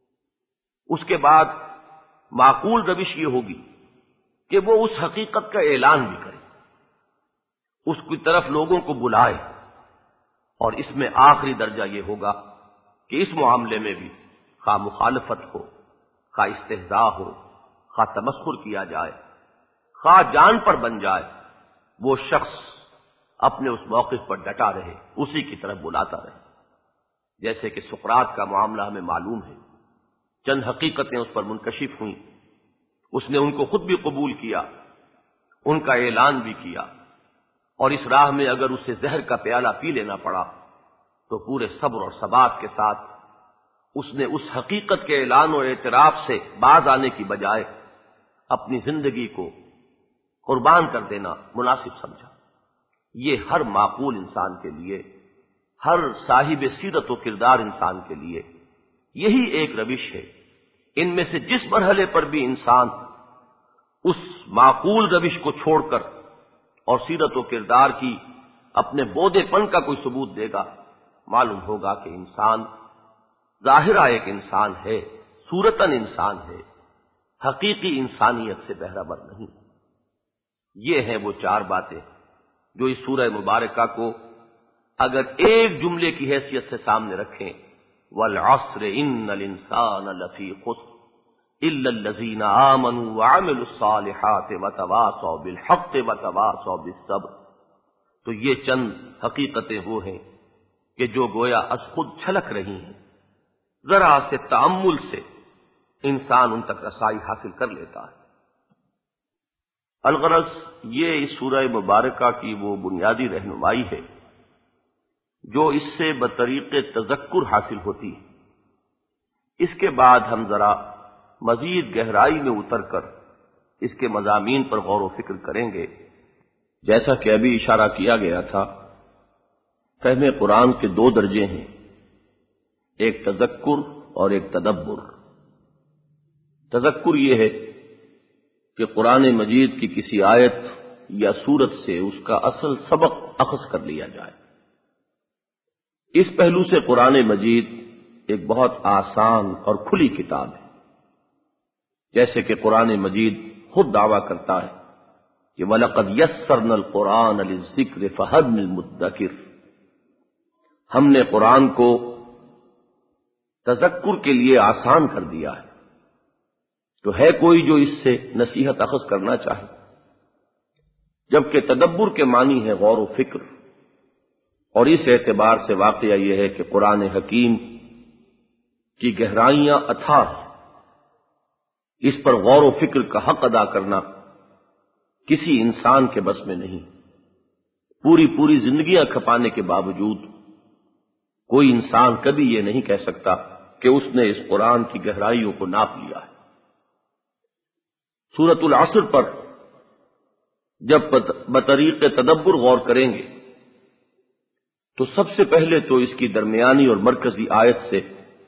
اس کے بعد معقول روش یہ ہوگی کہ وہ اس حقیقت کا اعلان بھی کرے، اس کی طرف لوگوں کو بلائے، اور اس میں آخری درجہ یہ ہوگا کہ اس معاملے میں بھی خواہ مخالفت ہو، خواہ استہزاء ہو، خواہ تمسخر کیا جائے، خواہ جان پر بن جائے، وہ شخص اپنے اس موقف پر ڈٹا رہے، اسی کی طرف بلاتا رہے۔ جیسے کہ سقراط کا معاملہ ہمیں معلوم ہے، چند حقیقتیں اس پر منکشف ہوئیں، اس نے ان کو خود بھی قبول کیا، ان کا اعلان بھی کیا، اور اس راہ میں اگر اسے زہر کا پیالہ پی لینا پڑا تو پورے صبر اور ثبات کے ساتھ اس نے اس حقیقت کے اعلان اور اعتراف سے باز آنے کی بجائے اپنی زندگی کو قربان کر دینا مناسب سمجھا۔ یہ ہر معقول انسان کے لیے، ہر صاحب سیرت و کردار انسان کے لیے یہی ایک روش ہے۔ ان میں سے جس مرحلے پر بھی انسان اس معقول روش کو چھوڑ کر اور سیرت و کردار کی اپنے بودے پن کا کوئی ثبوت دے گا، معلوم ہوگا کہ انسان ظاہرہ ایک انسان ہے، صورتاً انسان ہے، حقیقی انسانیت سے بہرہ بر نہیں۔ یہ ہیں وہ 4 باتیں جو اس سورہ مبارکہ کو اگر ایک جملے کی حیثیت سے سامنے رکھیں والعصر ان الانسان لفی خسر الا الذین آمنوا وعملوا الصالحات وتواصوا بالحق وتواصوا بالصبر۔ تو یہ چند حقیقتیں وہ ہیں کہ جو گویا از خود چھلک رہی ہیں، ذرا سے تأمل سے انسان ان تک رسائی حاصل کر لیتا ہے۔ الغرض یہ اس سورہ مبارکہ کی وہ بنیادی رہنمائی ہے جو اس سے بطریق تذکر حاصل ہوتی ہے۔ اس کے بعد ہم ذرا مزید گہرائی میں اتر کر اس کے مضامین پر غور و فکر کریں گے۔ جیسا کہ ابھی اشارہ کیا گیا تھا، فہم قرآن کے دو درجے ہیں، ایک تذکر اور ایک تدبر۔ تذکر یہ ہے کہ قرآن مجید کی کسی آیت یا سورت سے اس کا اصل سبق اخذ کر لیا جائے۔ اس پہلو سے قرآن مجید ایک بہت آسان اور کھلی کتاب ہے، جیسے کہ قرآن مجید خود دعویٰ کرتا ہے کہ وَلَقَدْ يَسَّرْنَا الْقُرْآنَ لِلذِّكْرِ فَهَلْ مِن مُدَّكِرٍ، ہم نے قرآن کو تذکر کے لیے آسان کر دیا ہے، تو ہے کوئی جو اس سے نصیحت اخذ کرنا چاہے؟ جبکہ تدبر کے معنی ہے غور و فکر، اور اس اعتبار سے واقعہ یہ ہے کہ قرآن حکیم کی گہرائیاں اتھاہ ہیں، اس پر غور و فکر کا حق ادا کرنا کسی انسان کے بس میں نہیں۔ پوری زندگیاں کھپانے کے باوجود کوئی انسان کبھی یہ نہیں کہہ سکتا کہ اس نے اس قرآن کی گہرائیوں کو ناپ لیا ہے۔ سورۃ العصر پر جب بطریق تدبر غور کریں گے تو سب سے پہلے تو اس کی درمیانی اور مرکزی آیت سے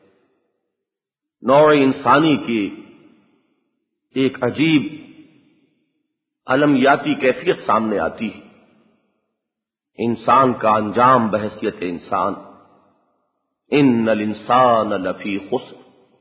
نوع انسانی کی ایک عجیب علمیاتی کیفیت سامنے آتی ہے۔ انسان کا انجام بحیثیت انسان، ان الانسان لفی خسر،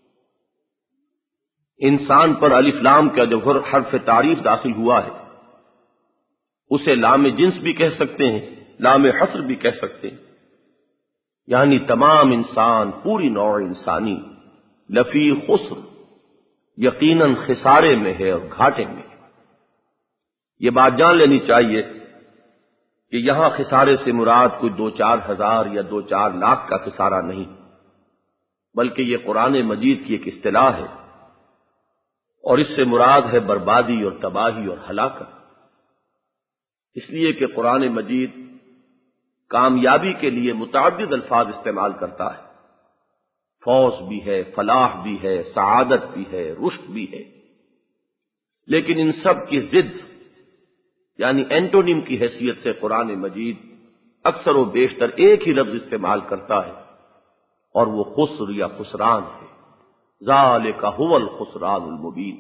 انسان پر الف لام کا جو حرف تعریف داخل ہوا ہے اسے لام جنس بھی کہہ سکتے ہیں، لام حصر بھی کہہ سکتے ہیں، یعنی تمام انسان، پوری نوع انسانی لفی خسر، یقیناً خسارے میں ہے اور گھاٹے میں ہے۔ یہ بات جان لینی چاہیے کہ یہاں خسارے سے مراد کوئی 2-4 ہزار یا 2-4 لاکھ کا خسارہ نہیں، بلکہ یہ قرآن مجید کی ایک اصطلاح ہے، اور اس سے مراد ہے بربادی اور تباہی اور ہلاکت۔ اس لیے کہ قرآن مجید کامیابی کے لیے متعدد الفاظ استعمال کرتا ہے، فوز بھی ہے، فلاح بھی ہے، سعادت بھی ہے، رشد بھی ہے، لیکن ان سب کی ضد یعنی اینٹونیم کی حیثیت سے قرآن مجید اکثر و بیشتر ایک ہی لفظ استعمال کرتا ہے، اور وہ خسر یا خسران ہے۔ ذالک هو الخسران المبین۔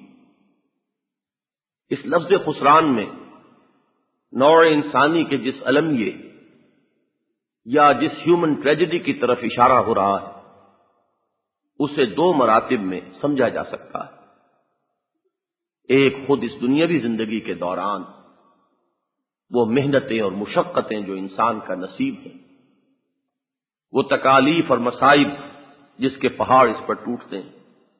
اس لفظ خسران میں نوع انسانی کے جس المیے یا جس ہیومن ٹریجڈی کی طرف اشارہ ہو رہا ہے اسے 2 مراتب میں سمجھا جا سکتا ہے۔ ایک خود اس دنیاوی زندگی کے دوران وہ محنتیں اور مشقتیں جو انسان کا نصیب ہے، وہ تکالیف اور مصائب جس کے پہاڑ اس پر ٹوٹتے ہیں۔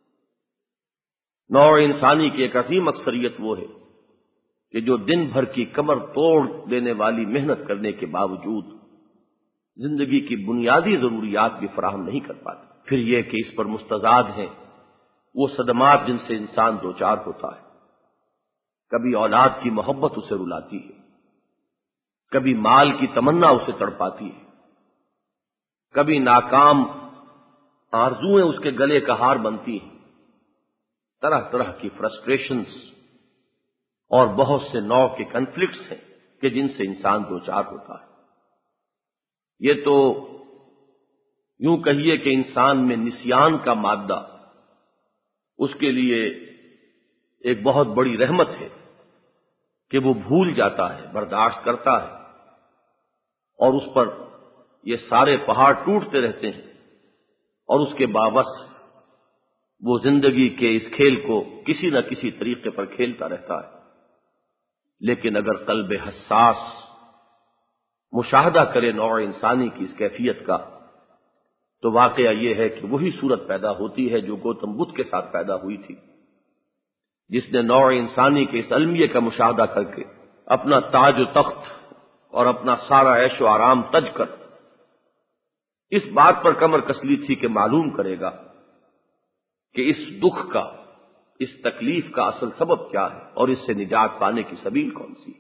نوع انسانی کی ایک عظیم اکثریت وہ ہے کہ جو دن بھر کی کمر توڑ دینے والی محنت کرنے کے باوجود زندگی کی بنیادی ضروریات بھی فراہم نہیں کر پاتی۔ پھر یہ کہ اس پر مستضاد ہیں وہ صدمات جن سے انسان دوچار ہوتا ہے۔ کبھی اولاد کی محبت اسے رلاتی ہے، کبھی مال کی تمنا اسے تڑپاتی ہے، کبھی ناکام آرزوئیں اس کے گلے کا ہار بنتی ہیں، طرح طرح کی فرسٹریشنز اور بہت سے نوع کے کنفلکٹس ہیں کہ جن سے انسان دوچار ہوتا ہے۔ یہ تو یوں کہیے کہ انسان میں نسیان کا مادہ اس کے لیے ایک بہت بڑی رحمت ہے کہ وہ بھول جاتا ہے، برداشت کرتا ہے، اور اس پر یہ سارے پہاڑ ٹوٹتے رہتے ہیں، اور اس کے باوصف وہ زندگی کے اس کھیل کو کسی نہ کسی طریقے پر کھیلتا رہتا ہے۔ لیکن اگر قلب حساس مشاہدہ کرے نوع انسانی کی اس کیفیت کا، تو واقعہ یہ ہے کہ وہی صورت پیدا ہوتی ہے جو گوتم بدھ کے ساتھ پیدا ہوئی تھی، جس نے نوع انسانی کے اس المیہ کا مشاہدہ کر کے اپنا تاج و تخت اور اپنا سارا عیش و آرام تج کر اس بات پر کمر کس لی تھی کہ معلوم کرے گا کہ اس دکھ کا، اس تکلیف کا اصل سبب کیا ہے اور اس سے نجات پانے کی سبیل کون سی۔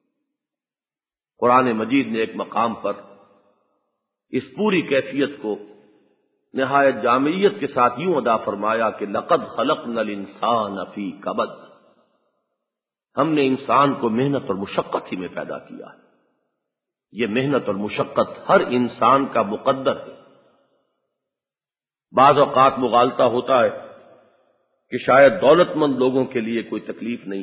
قرآن مجید نے ایک مقام پر اس پوری کیفیت کو نہایت جامعیت کے ساتھ یوں ادا فرمایا کہ لقد خلقنا الانسان فی کبد، ہم نے انسان کو محنت اور مشقت ہی میں پیدا کیا ہے۔ یہ محنت اور مشقت ہر انسان کا مقدر ہے۔ بعض اوقات مغالطہ ہوتا ہے کہ شاید دولت مند لوگوں کے لیے کوئی تکلیف نہیں،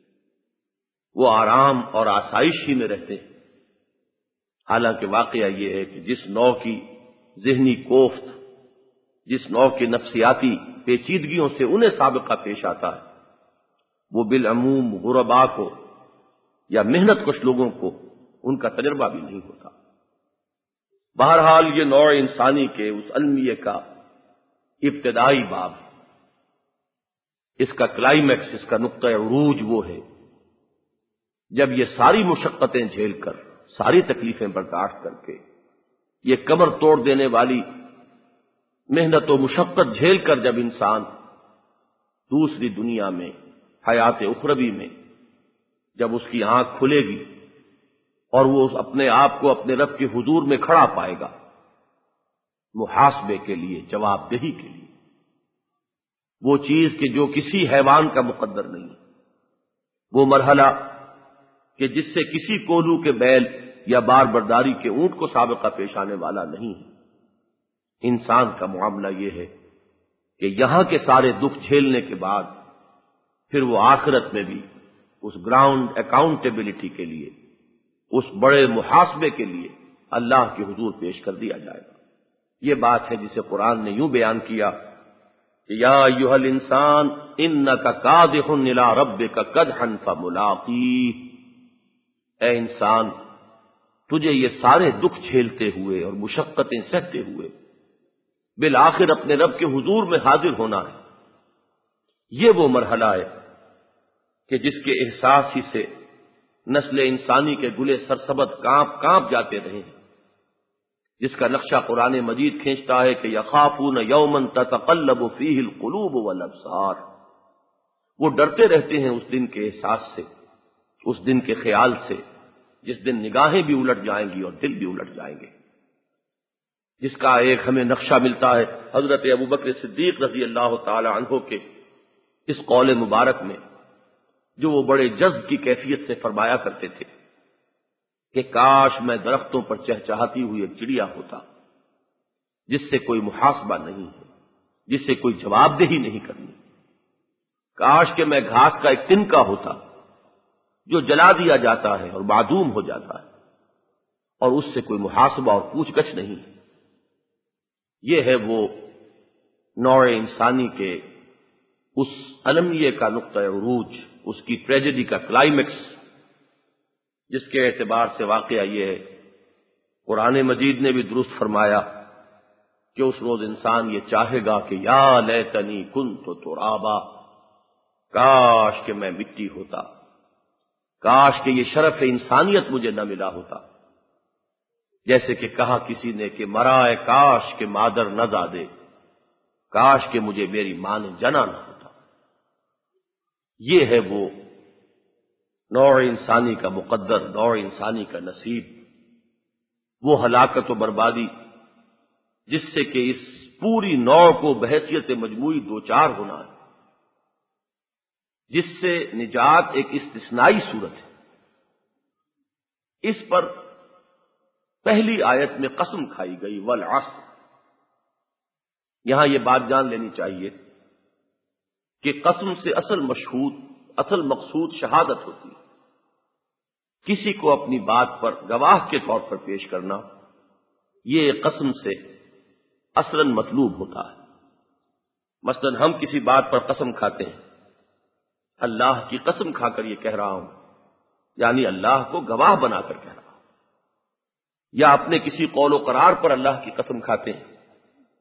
وہ آرام اور آسائش ہی میں رہتے ہیں، حالانکہ واقعہ یہ ہے کہ جس نوع کی ذہنی کوفت، جس نوع کی نفسیاتی پیچیدگیوں سے انہیں سابقہ پیش آتا ہے، وہ بالعموم غرباء کو یا محنت کش لوگوں کو ان کا تجربہ بھی نہیں ہوتا۔ بہرحال یہ نوع انسانی کے اس المیہ کا ابتدائی باب ہے، اس کا کلائمیکس، اس کا نقطہ عروج وہ ہے جب یہ ساری مشقتیں جھیل کر، ساری تکلیفیں برداشت کر کے، یہ کمر توڑ دینے والی محنت و مشقت جھیل کر جب انسان دوسری دنیا میں، حیات اخروی میں، جب اس کی آنکھ کھلے گی اور وہ اپنے آپ کو اپنے رب کے حضور میں کھڑا پائے گا محاسبے کے لیے، جواب دہی کے لیے، وہ چیز کہ جو کسی حیوان کا مقدر نہیں، وہ مرحلہ کہ جس سے کسی کولو کے بیل یا بار برداری کے اونٹ کو سابقہ پیش آنے والا نہیں ہے۔ انسان کا معاملہ یہ ہے کہ یہاں کے سارے دکھ جھیلنے کے بعد پھر وہ آخرت میں بھی اس گراؤنڈ اکاؤنٹیبلٹی کے لیے، اس بڑے محاسبے کے لیے اللہ کے حضور پیش کر دیا جائے گا۔ یہ بات ہے جسے قرآن نے یوں بیان کیا کہ یا ایھا الانسان انک کادح الی ربک کدحا فملاقیہ، اے انسان تجھے یہ سارے دکھ جھیلتے ہوئے اور مشقتیں سہتے ہوئے بالآخر اپنے رب کے حضور میں حاضر ہونا ہے۔ یہ وہ مرحلہ ہے کہ جس کے احساس ہی سے نسل انسانی کے گلے سرسبد کانپ جاتے رہے ہیں، جس کا نقشہ قرآن مجید کھینچتا ہے کہ یخافون یوما تتقلب فیہ القلوب والابصار، وہ ڈرتے رہتے ہیں اس دن کے احساس سے، اس دن کے خیال سے جس دن نگاہیں بھی الٹ جائیں گی اور دل بھی الٹ جائیں گے، جس کا ایک ہمیں نقشہ ملتا ہے حضرت ابوبکر صدیق رضی اللہ تعالی عنہ کے اس قول مبارک میں، جو وہ بڑے جذب کی کیفیت سے فرمایا کرتے تھے کہ کاش میں درختوں پر چہچہاتی ہوئی ایک چڑیا ہوتا جس سے کوئی محاسبہ نہیں ہے، جس سے کوئی جواب دہی نہیں کرنی، کاش کہ میں گھاس کا ایک تنکا ہوتا جو جلا دیا جاتا ہے اور معدوم ہو جاتا ہے اور اس سے کوئی محاسبہ اور پوچھ گچھ نہیں ہے۔ یہ ہے وہ نوع انسانی کے اس المیہ کا نقطہ عروج، اس کی ٹریجڈی کا کلائمیکس، جس کے اعتبار سے واقعہ یہ ہے قرآن مجید نے بھی درست فرمایا کہ اس روز انسان یہ چاہے گا کہ یا لیتنی کنت ترابا، کاش کہ میں مٹی ہوتا، کاش کہ یہ شرف انسانیت مجھے نہ ملا ہوتا، جیسے کہ کہا کسی نے کہ مرائے کاش کہ مادر نہ زادے، کاش کہ مجھے میری ماں نے جنا نہ ہوتا۔ یہ ہے وہ نوع انسانی کا مقدر، نوع انسانی کا نصیب، وہ ہلاکت و بربادی جس سے کہ اس پوری نوع کو بحیثیت مجموعی دوچار ہونا ہے، جس سے نجات ایک استثنائی صورت ہے۔ اس پر پہلی آیت میں قسم کھائی گئی والعصر۔ یہاں یہ بات جان لینی چاہیے کہ قسم سے اصل مقصود شہادت ہوتی ہے، کسی کو اپنی بات پر گواہ کے طور پر پیش کرنا، یہ قسم سے اصلاً مطلوب ہوتا ہے۔ مثلا ہم کسی بات پر قسم کھاتے ہیں، اللہ کی قسم کھا کر یہ کہہ رہا ہوں، یعنی اللہ کو گواہ بنا کر کہہ رہا ہوں، یا اپنے کسی قول و قرار پر اللہ کی قسم کھاتے ہیں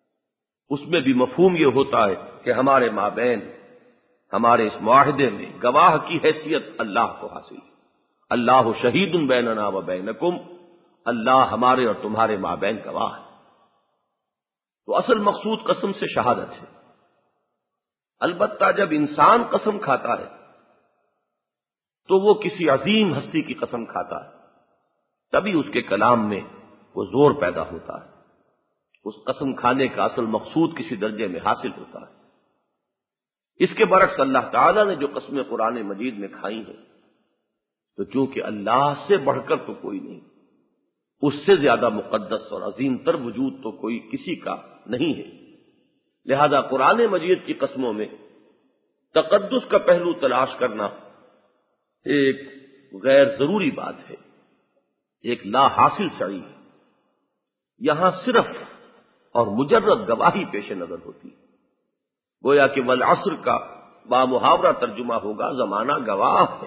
اس میں بھی مفہوم یہ ہوتا ہے کہ ہمارے مابین، ہمارے اس معاہدے میں گواہ کی حیثیت اللہ کو حاصل ہے۔ اللہ شہید بیننا و بینکم، اللہ ہمارے اور تمہارے مابین گواہ ہے۔ تو اصل مقصود قسم سے شہادت ہے۔ البتہ جب انسان قسم کھاتا ہے تو وہ کسی عظیم ہستی کی قسم کھاتا ہے، تبھی اس کے کلام میں وہ زور پیدا ہوتا ہے، اس قسم کھانے کا اصل مقصود کسی درجے میں حاصل ہوتا ہے۔ اس کے برعکس اللہ تعالیٰ نے جو قسمیں قرآن مجید میں کھائی ہیں، تو چونکہ اللہ سے بڑھ کر تو کوئی نہیں، اس سے زیادہ مقدس اور عظیم تر وجود تو کوئی کسی کا نہیں ہے، لہذا قرآن مجید کی قسموں میں تقدس کا پہلو تلاش کرنا ایک غیر ضروری بات ہے، ایک لا حاصل سعی ہے۔ یہاں صرف اور مجرد گواہی پیش نظر ہوتی ہے، گویا کہ والعصر کا بامحاورہ ترجمہ ہوگا زمانہ گواہ ہے۔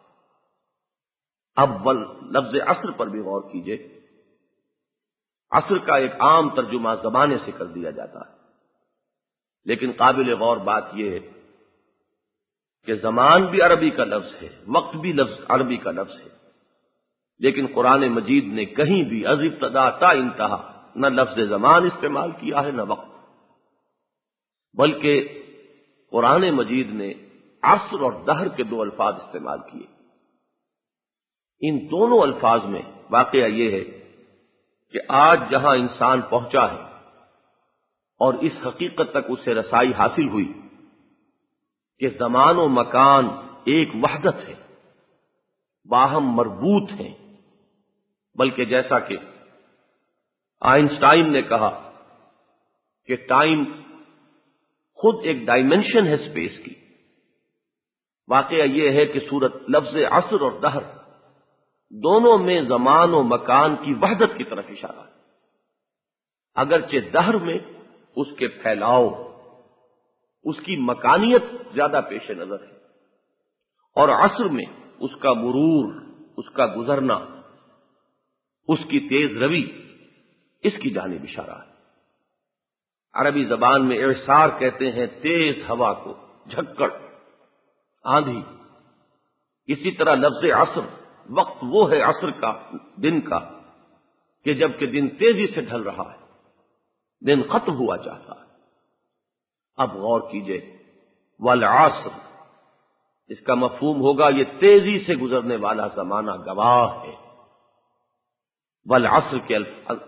اب لفظ عصر پر بھی غور کیجئے، عصر کا ایک عام ترجمہ زمانے سے کر دیا جاتا ہے، لیکن قابل غور بات یہ ہے کہ زمان بھی عربی کا لفظ ہے، وقت بھی لفظ عربی کا لفظ ہے، لیکن قرآن مجید نے کہیں بھی از ابتدا تا انتہا نہ لفظ زمان استعمال کیا ہے نہ وقت، بلکہ قرآن مجید نے عصر اور دہر کے دو الفاظ استعمال کیے۔ ان دونوں الفاظ میں واقعہ یہ ہے کہ آج جہاں انسان پہنچا ہے اور اس حقیقت تک اسے رسائی حاصل ہوئی کہ زمان و مکان ایک وحدت ہے، باہم مربوط ہیں، بلکہ جیسا کہ آئنسٹائن نے کہا کہ ٹائم خود ایک ڈائمنشن ہے اسپیس کی، واقعہ یہ ہے کہ صورت لفظ عصر اور دہر دونوں میں زمان و مکان کی وحدت کی طرف اشارہ ہے، اگرچہ دہر میں اس کے پھیلاؤ، اس کی مکانیت زیادہ پیش نظر ہے، اور عصر میں اس کا مرور، اس کا گزرنا، اس کی تیز روی، اس کی جانب اشارہ ہے۔ عربی زبان میں اعصار کہتے ہیں تیز ہوا کو، جھکڑ، آندھی۔ اسی طرح لفظ عصر، وقت وہ ہے عصر کا، دن کا، کہ جب کہ دن تیزی سے ڈھل رہا ہے، دن ختم ہوا چاہتا ہے۔ اب غور کیجئے، والعصر، اس کا مفہوم ہوگا یہ تیزی سے گزرنے والا زمانہ گواہ ہے۔ والعصر کے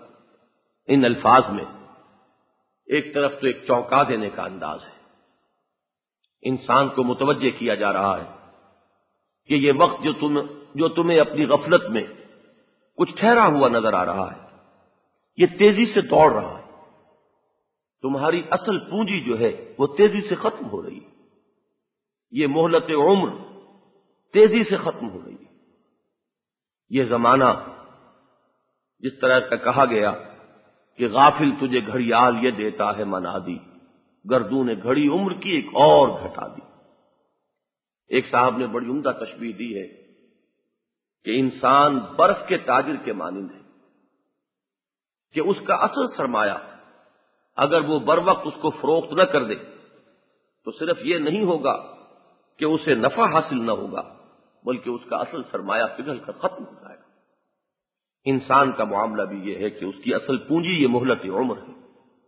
ان الفاظ میں ایک طرف تو ایک چونکا دینے کا انداز ہے، انسان کو متوجہ کیا جا رہا ہے کہ یہ وقت جو تمہیں اپنی غفلت میں کچھ ٹھہرا ہوا نظر آ رہا ہے، یہ تیزی سے دوڑ رہا ہے، تمہاری اصل پونجی جو ہے وہ تیزی سے ختم ہو رہی ہے، یہ مہلت عمر تیزی سے ختم ہو رہی ہے۔ یہ زمانہ جس طرح کا کہا گیا کہ غافل تجھے گھڑیال یہ دیتا ہے منادی، گردوں نے گھڑی عمر کی ایک اور گھٹا دی۔ ایک صاحب نے بڑی عمدہ تشبیہ دی ہے کہ انسان برف کے تاجر کے مانند ہے کہ اس کا اصل سرمایہ اگر وہ بر وقت اس کو فروخت نہ کر دے تو صرف یہ نہیں ہوگا کہ اسے نفع حاصل نہ ہوگا، بلکہ اس کا اصل سرمایہ پگھل کر ختم ہو جائے گا۔ انسان کا معاملہ بھی یہ ہے کہ اس کی اصل پونجی یہ مہلت عمر ہے،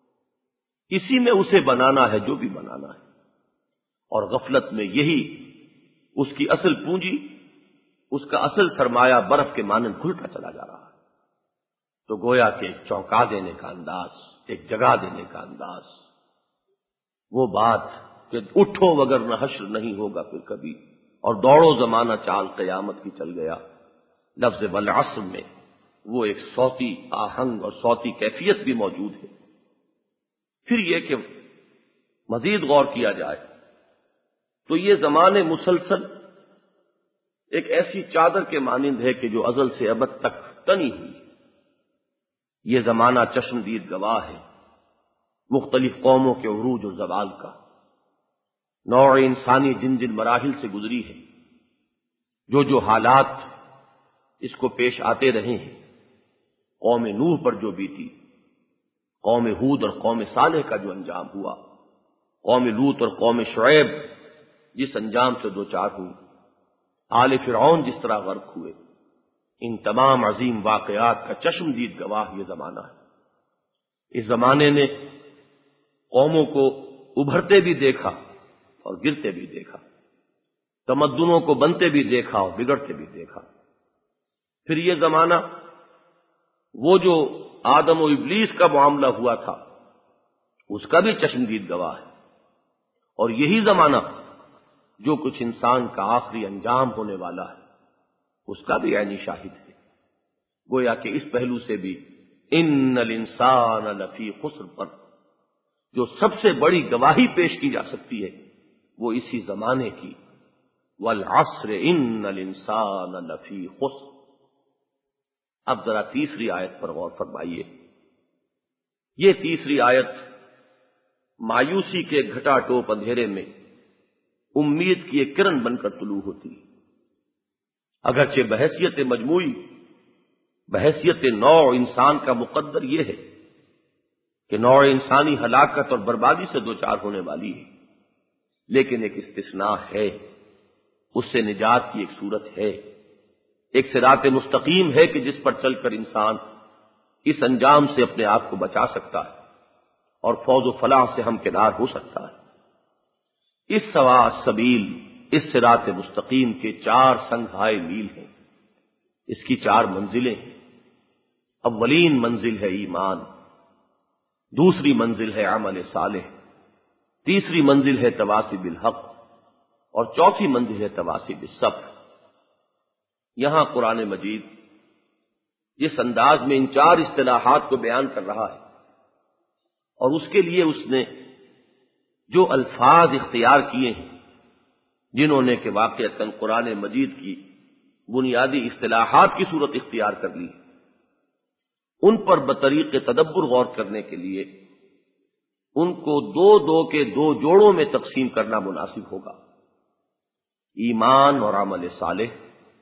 اسی میں اسے بنانا ہے جو بھی بنانا ہے، اور غفلت میں یہی اس کی اصل پونجی، اس کا اصل سرمایہ برف کے مانند کھلتا چلا جا رہا ہے۔ تو گویا کہ ایک چونکا دینے کا انداز، ایک جگہ دینے کا انداز، وہ بات کہ اٹھو وگر نہ حشر نہیں ہوگا پھر کبھی، اور دوڑو زمانہ چال قیامت کی چل گیا، لفظ والعصر میں وہ ایک صوتی آہنگ اور صوتی کیفیت بھی موجود ہے۔ پھر یہ کہ مزید غور کیا جائے تو یہ زمانے مسلسل ایک ایسی چادر کے مانند ہے کہ جو ازل سے ابد تک تنی ہوئی۔ یہ زمانہ چشمدید گواہ ہے مختلف قوموں کے عروج و زوال کا، نوع انسانی جن جن مراحل سے گزری ہے، جو حالات اس کو پیش آتے رہے ہیں، قوم نوح پر جو بیتی، قوم ہود اور قوم صالح کا جو انجام ہوا، قوم لوط اور قوم شعیب جس انجام سے دوچار ہوئی، آل فرعون جس طرح غرق ہوئے، ان تمام عظیم واقعات کا چشمدید گواہ یہ زمانہ ہے۔ اس زمانے نے قوموں کو ابھرتے بھی دیکھا اور گرتے بھی دیکھا، تمدنوں کو بنتے بھی دیکھا اور بگڑتے بھی دیکھا۔ پھر یہ زمانہ وہ جو آدم و ابلیس کا معاملہ ہوا تھا اس کا بھی چشمدید گواہ ہے، اور یہی زمانہ جو کچھ انسان کا آخری انجام ہونے والا ہے اس کا بھی عینی شاہد ہے۔ گویا کہ اس پہلو سے بھی ان الانسان لفی خسر پر جو سب سے بڑی گواہی پیش کی جا سکتی ہے وہ اسی زمانے کی، والعصر ان الانسان لفی خسر۔ اب ذرا تیسری آیت پر غور فرمائیے۔ یہ تیسری آیت مایوسی کے گھٹا ٹوپ اندھیرے میں امید کی ایک کرن بن کر طلوع ہوتی ہے۔ اگرچہ بحیثیت مجموعی، بحیثیت نوع انسان کا مقدر یہ ہے کہ نوع انسانی ہلاکت اور بربادی سے دوچار ہونے والی ہے، لیکن ایک استثناء ہے، اس سے نجات کی ایک صورت ہے، ایک صراط مستقیم ہے کہ جس پر چل کر انسان اس انجام سے اپنے آپ کو بچا سکتا ہے اور فوز و فلاح سے ہمکنار ہو سکتا ہے۔ اس سوا سبیل، اس صراط مستقیم کے 4 سنگھائے میل ہیں، اس کی 4 منزلیں ہیں۔ اولین منزل ہے ایمان، دوسری منزل ہے عمل صالح، تیسری منزل ہے تواصی بالحق، اور چوتھی منزل ہے تواصی بالصبر۔ یہاں قرآن مجید جس انداز میں ان 4 اصطلاحات کو بیان کر رہا ہے اور اس کے لیے اس نے جو الفاظ اختیار کیے ہیں جنہوں نے کہ واقعتاً قرآن مجید کی بنیادی اصطلاحات کی صورت اختیار کر لی، ان پر بطریق تدبر غور کرنے کے لیے ان کو 2 کے 2 جوڑوں میں تقسیم کرنا مناسب ہوگا۔ ایمان اور عمل صالح،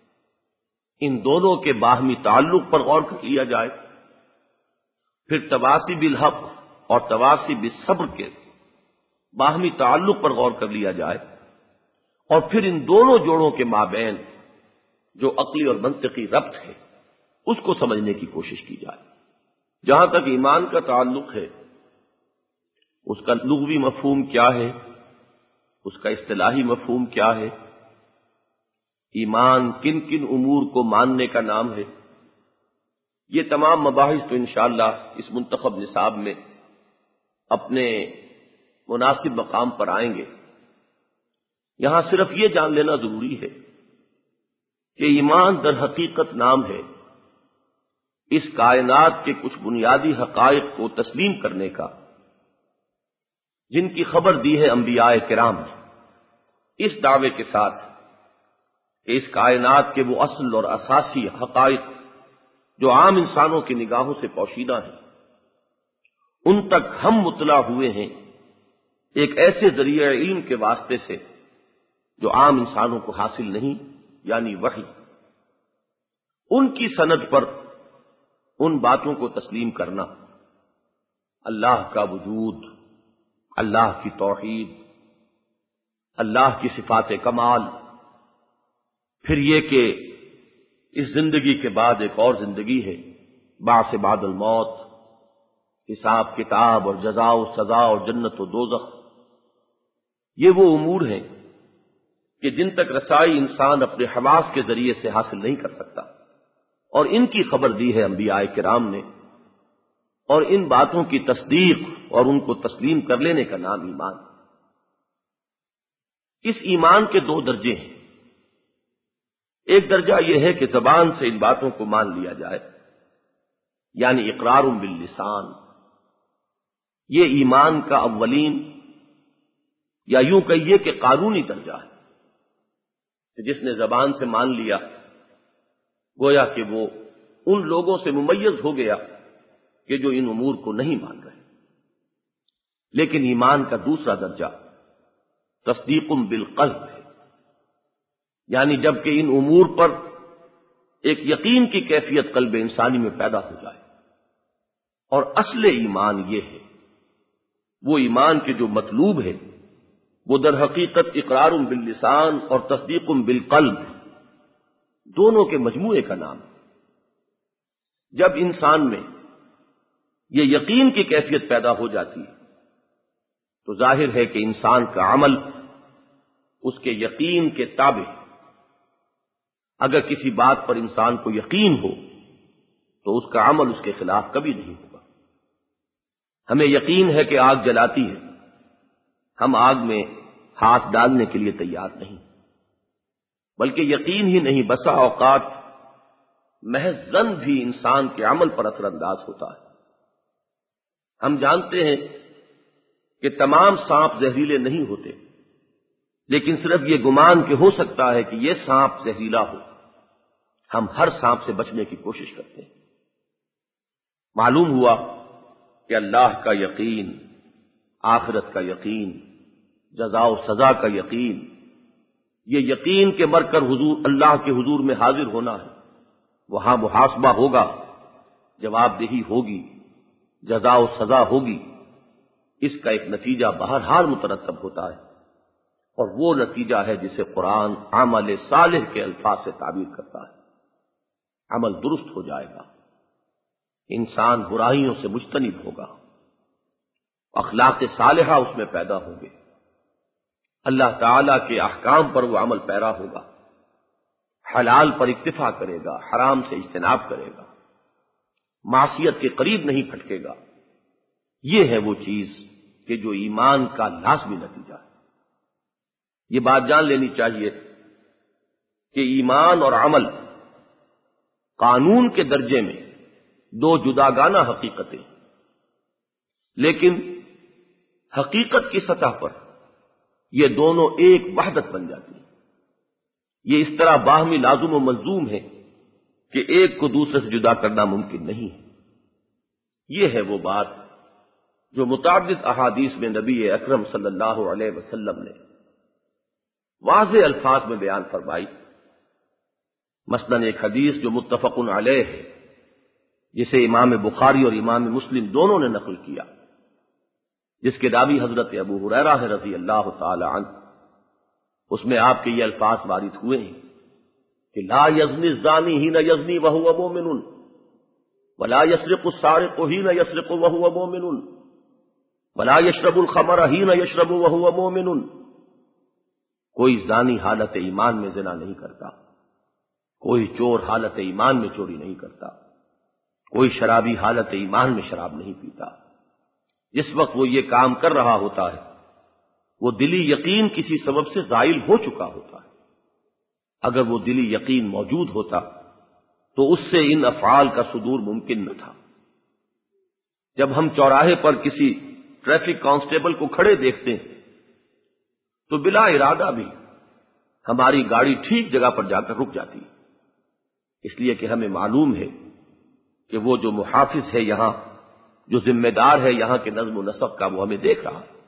ان دونوں کے باہمی تعلق پر غور کر لیا جائے، پھر تواصی بالحق اور تواصی بالصبر کے باہمی تعلق پر غور کر لیا جائے، اور پھر ان دونوں جوڑوں کے مابین جو عقلی اور منطقی ربط ہے اس کو سمجھنے کی کوشش کی جائے۔ جہاں تک ایمان کا تعلق ہے، اس کا لغوی مفہوم کیا ہے، اس کا اصطلاحی مفہوم کیا ہے، ایمان کن کن امور کو ماننے کا نام ہے، یہ تمام مباحث تو انشاءاللہ اس منتخب نصاب میں اپنے مناسب مقام پر آئیں گے۔ یہاں صرف یہ جان لینا ضروری ہے کہ ایمان در حقیقت نام ہے اس کائنات کے کچھ بنیادی حقائق کو تسلیم کرنے کا جن کی خبر دی ہے انبیاء کرام نے، اس دعوے کے ساتھ کہ اس کائنات کے وہ اصل اور اساسی حقائق جو عام انسانوں کی نگاہوں سے پوشیدہ ہیں ان تک ہم مطلع ہوئے ہیں ایک ایسے ذریعہ علم کے واسطے سے جو عام انسانوں کو حاصل نہیں، یعنی وحی۔ ان کی سند پر ان باتوں کو تسلیم کرنا، اللہ کا وجود، اللہ کی توحید، اللہ کی صفات کمال، پھر یہ کہ اس زندگی کے بعد ایک اور زندگی ہے، بعث بعد الموت، حساب کتاب اور جزا و سزا اور جنت و دوزخ، یہ وہ امور ہیں کہ جن تک رسائی انسان اپنے حواس کے ذریعے سے حاصل نہیں کر سکتا، اور ان کی خبر دی ہے انبیاء کرام نے، اور ان باتوں کی تصدیق اور ان کو تسلیم کر لینے کا نام ایمان۔ اس ایمان کے 2 درجے ہیں۔ ایک درجہ یہ ہے کہ زبان سے ان باتوں کو مان لیا جائے، یعنی اقرار باللسان، یہ ایمان کا اولین یا یوں کہیے کہ قانونی درجہ ہے کہ جس نے زبان سے مان لیا گویا کہ وہ ان لوگوں سے ممیز ہو گیا کہ جو ان امور کو نہیں مان رہے۔ لیکن ایمان کا دوسرا درجہ تصدیق بالقلب ہے، یعنی جب کہ ان امور پر ایک یقین کی کیفیت قلب انسانی میں پیدا ہو جائے، اور اصل ایمان یہ ہے، وہ ایمان کے جو مطلوب ہے وہ در حقیقت اقرار باللسان اور تصدیق بالقلب دونوں کے مجموعے کا نام ہے۔ جب انسان میں یہ یقین کی کیفیت پیدا ہو جاتی ہے تو ظاہر ہے کہ انسان کا عمل اس کے یقین کے تابع ہے۔ اگر کسی بات پر انسان کو یقین ہو تو اس کا عمل اس کے خلاف کبھی نہیں ہوگا۔ ہمیں یقین ہے کہ آگ جلاتی ہے، ہم آگ میں ہاتھ ڈالنے کے لیے تیار نہیں، بلکہ یقین ہی نہیں، بسا اوقات محض ظن بھی انسان کے عمل پر اثر انداز ہوتا ہے۔ ہم جانتے ہیں کہ تمام سانپ زہریلے نہیں ہوتے، لیکن صرف یہ گمان کہ ہو سکتا ہے کہ یہ سانپ زہریلا ہو، ہم ہر سانپ سے بچنے کی کوشش کرتے ہیں۔ معلوم ہوا کہ اللہ کا یقین، آخرت کا یقین، جزا و سزا کا یقین، یہ یقین کے مر کر حضور اللہ کے حضور میں حاضر ہونا ہے، وہاں محاسبہ ہوگا، جواب دہی ہوگی، جزا و سزا ہوگی، اس کا ایک نتیجہ بہرحال مترتب ہوتا ہے، اور وہ نتیجہ ہے جسے قرآن عمل صالح کے الفاظ سے تعبیر کرتا ہے۔ عمل درست ہو جائے گا، انسان برائیوں سے مجتنب ہوگا، اخلاق صالحہ اس میں پیدا ہوں گے، اللہ تعالی کے احکام پر وہ عمل پیرا ہوگا، حلال پر اکتفا کرے گا، حرام سے اجتناب کرے گا، معصیت کے قریب نہیں پھٹکے گا۔ یہ ہے وہ چیز کہ جو ایمان کا لازمی نتیجہ ہے۔ یہ بات جان لینی چاہیے کہ ایمان اور عمل قانون کے درجے میں دو جداگانہ حقیقتیں، لیکن حقیقت کی سطح پر یہ دونوں ایک وحدت بن جاتی ہیں۔ یہ اس طرح باہمی لازم و ملزوم ہے کہ ایک کو دوسرے سے جدا کرنا ممکن نہیں ہے۔ یہ ہے وہ بات جو متعدد احادیث میں نبی اکرم صلی اللہ علیہ وسلم نے واضح الفاظ میں بیان فرمائی۔ مثلاً ایک حدیث جو متفق علیہ ہے، جسے امام بخاری اور امام مسلم دونوں نے نقل کیا، جس کے راوی حضرت ابو ہریرہ ہے رضی اللہ تعالی عنہ، اس میں آپ کے یہ الفاظ وارد ہوئے ہیں کہ لا یزنی الزانی حین یزنی وہو مؤمن ولا یسرق السارق حین یسرق وہو مؤمن ولا یشرب الخمر حین یشرب وہو مؤمن۔ کوئی زانی حالت ایمان میں زنا نہیں کرتا، کوئی چور حالت ایمان میں چوری نہیں کرتا، کوئی شرابی حالت ایمان میں شراب نہیں پیتا۔ جس وقت وہ یہ کام کر رہا ہوتا ہے وہ دلی یقین کسی سبب سے زائل ہو چکا ہوتا ہے۔ اگر وہ دلی یقین موجود ہوتا تو اس سے ان افعال کا صدور ممکن نہ تھا۔ جب ہم چوراہے پر کسی ٹریفک کانسٹیبل کو کھڑے دیکھتے ہیں تو بلا ارادہ بھی ہماری گاڑی ٹھیک جگہ پر جا کر رک جاتی ہے، اس لیے کہ ہمیں معلوم ہے کہ وہ جو محافظ ہے یہاں، جو ذمہ دار ہے یہاں کے نظم و نسق کا، وہ ہمیں دیکھ رہا ہے۔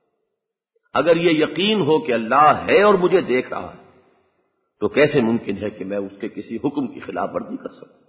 اگر یہ یقین ہو کہ اللہ ہے اور مجھے دیکھ رہا ہے تو کیسے ممکن ہے کہ میں اس کے کسی حکم کی خلاف ورزی کر سکوں؟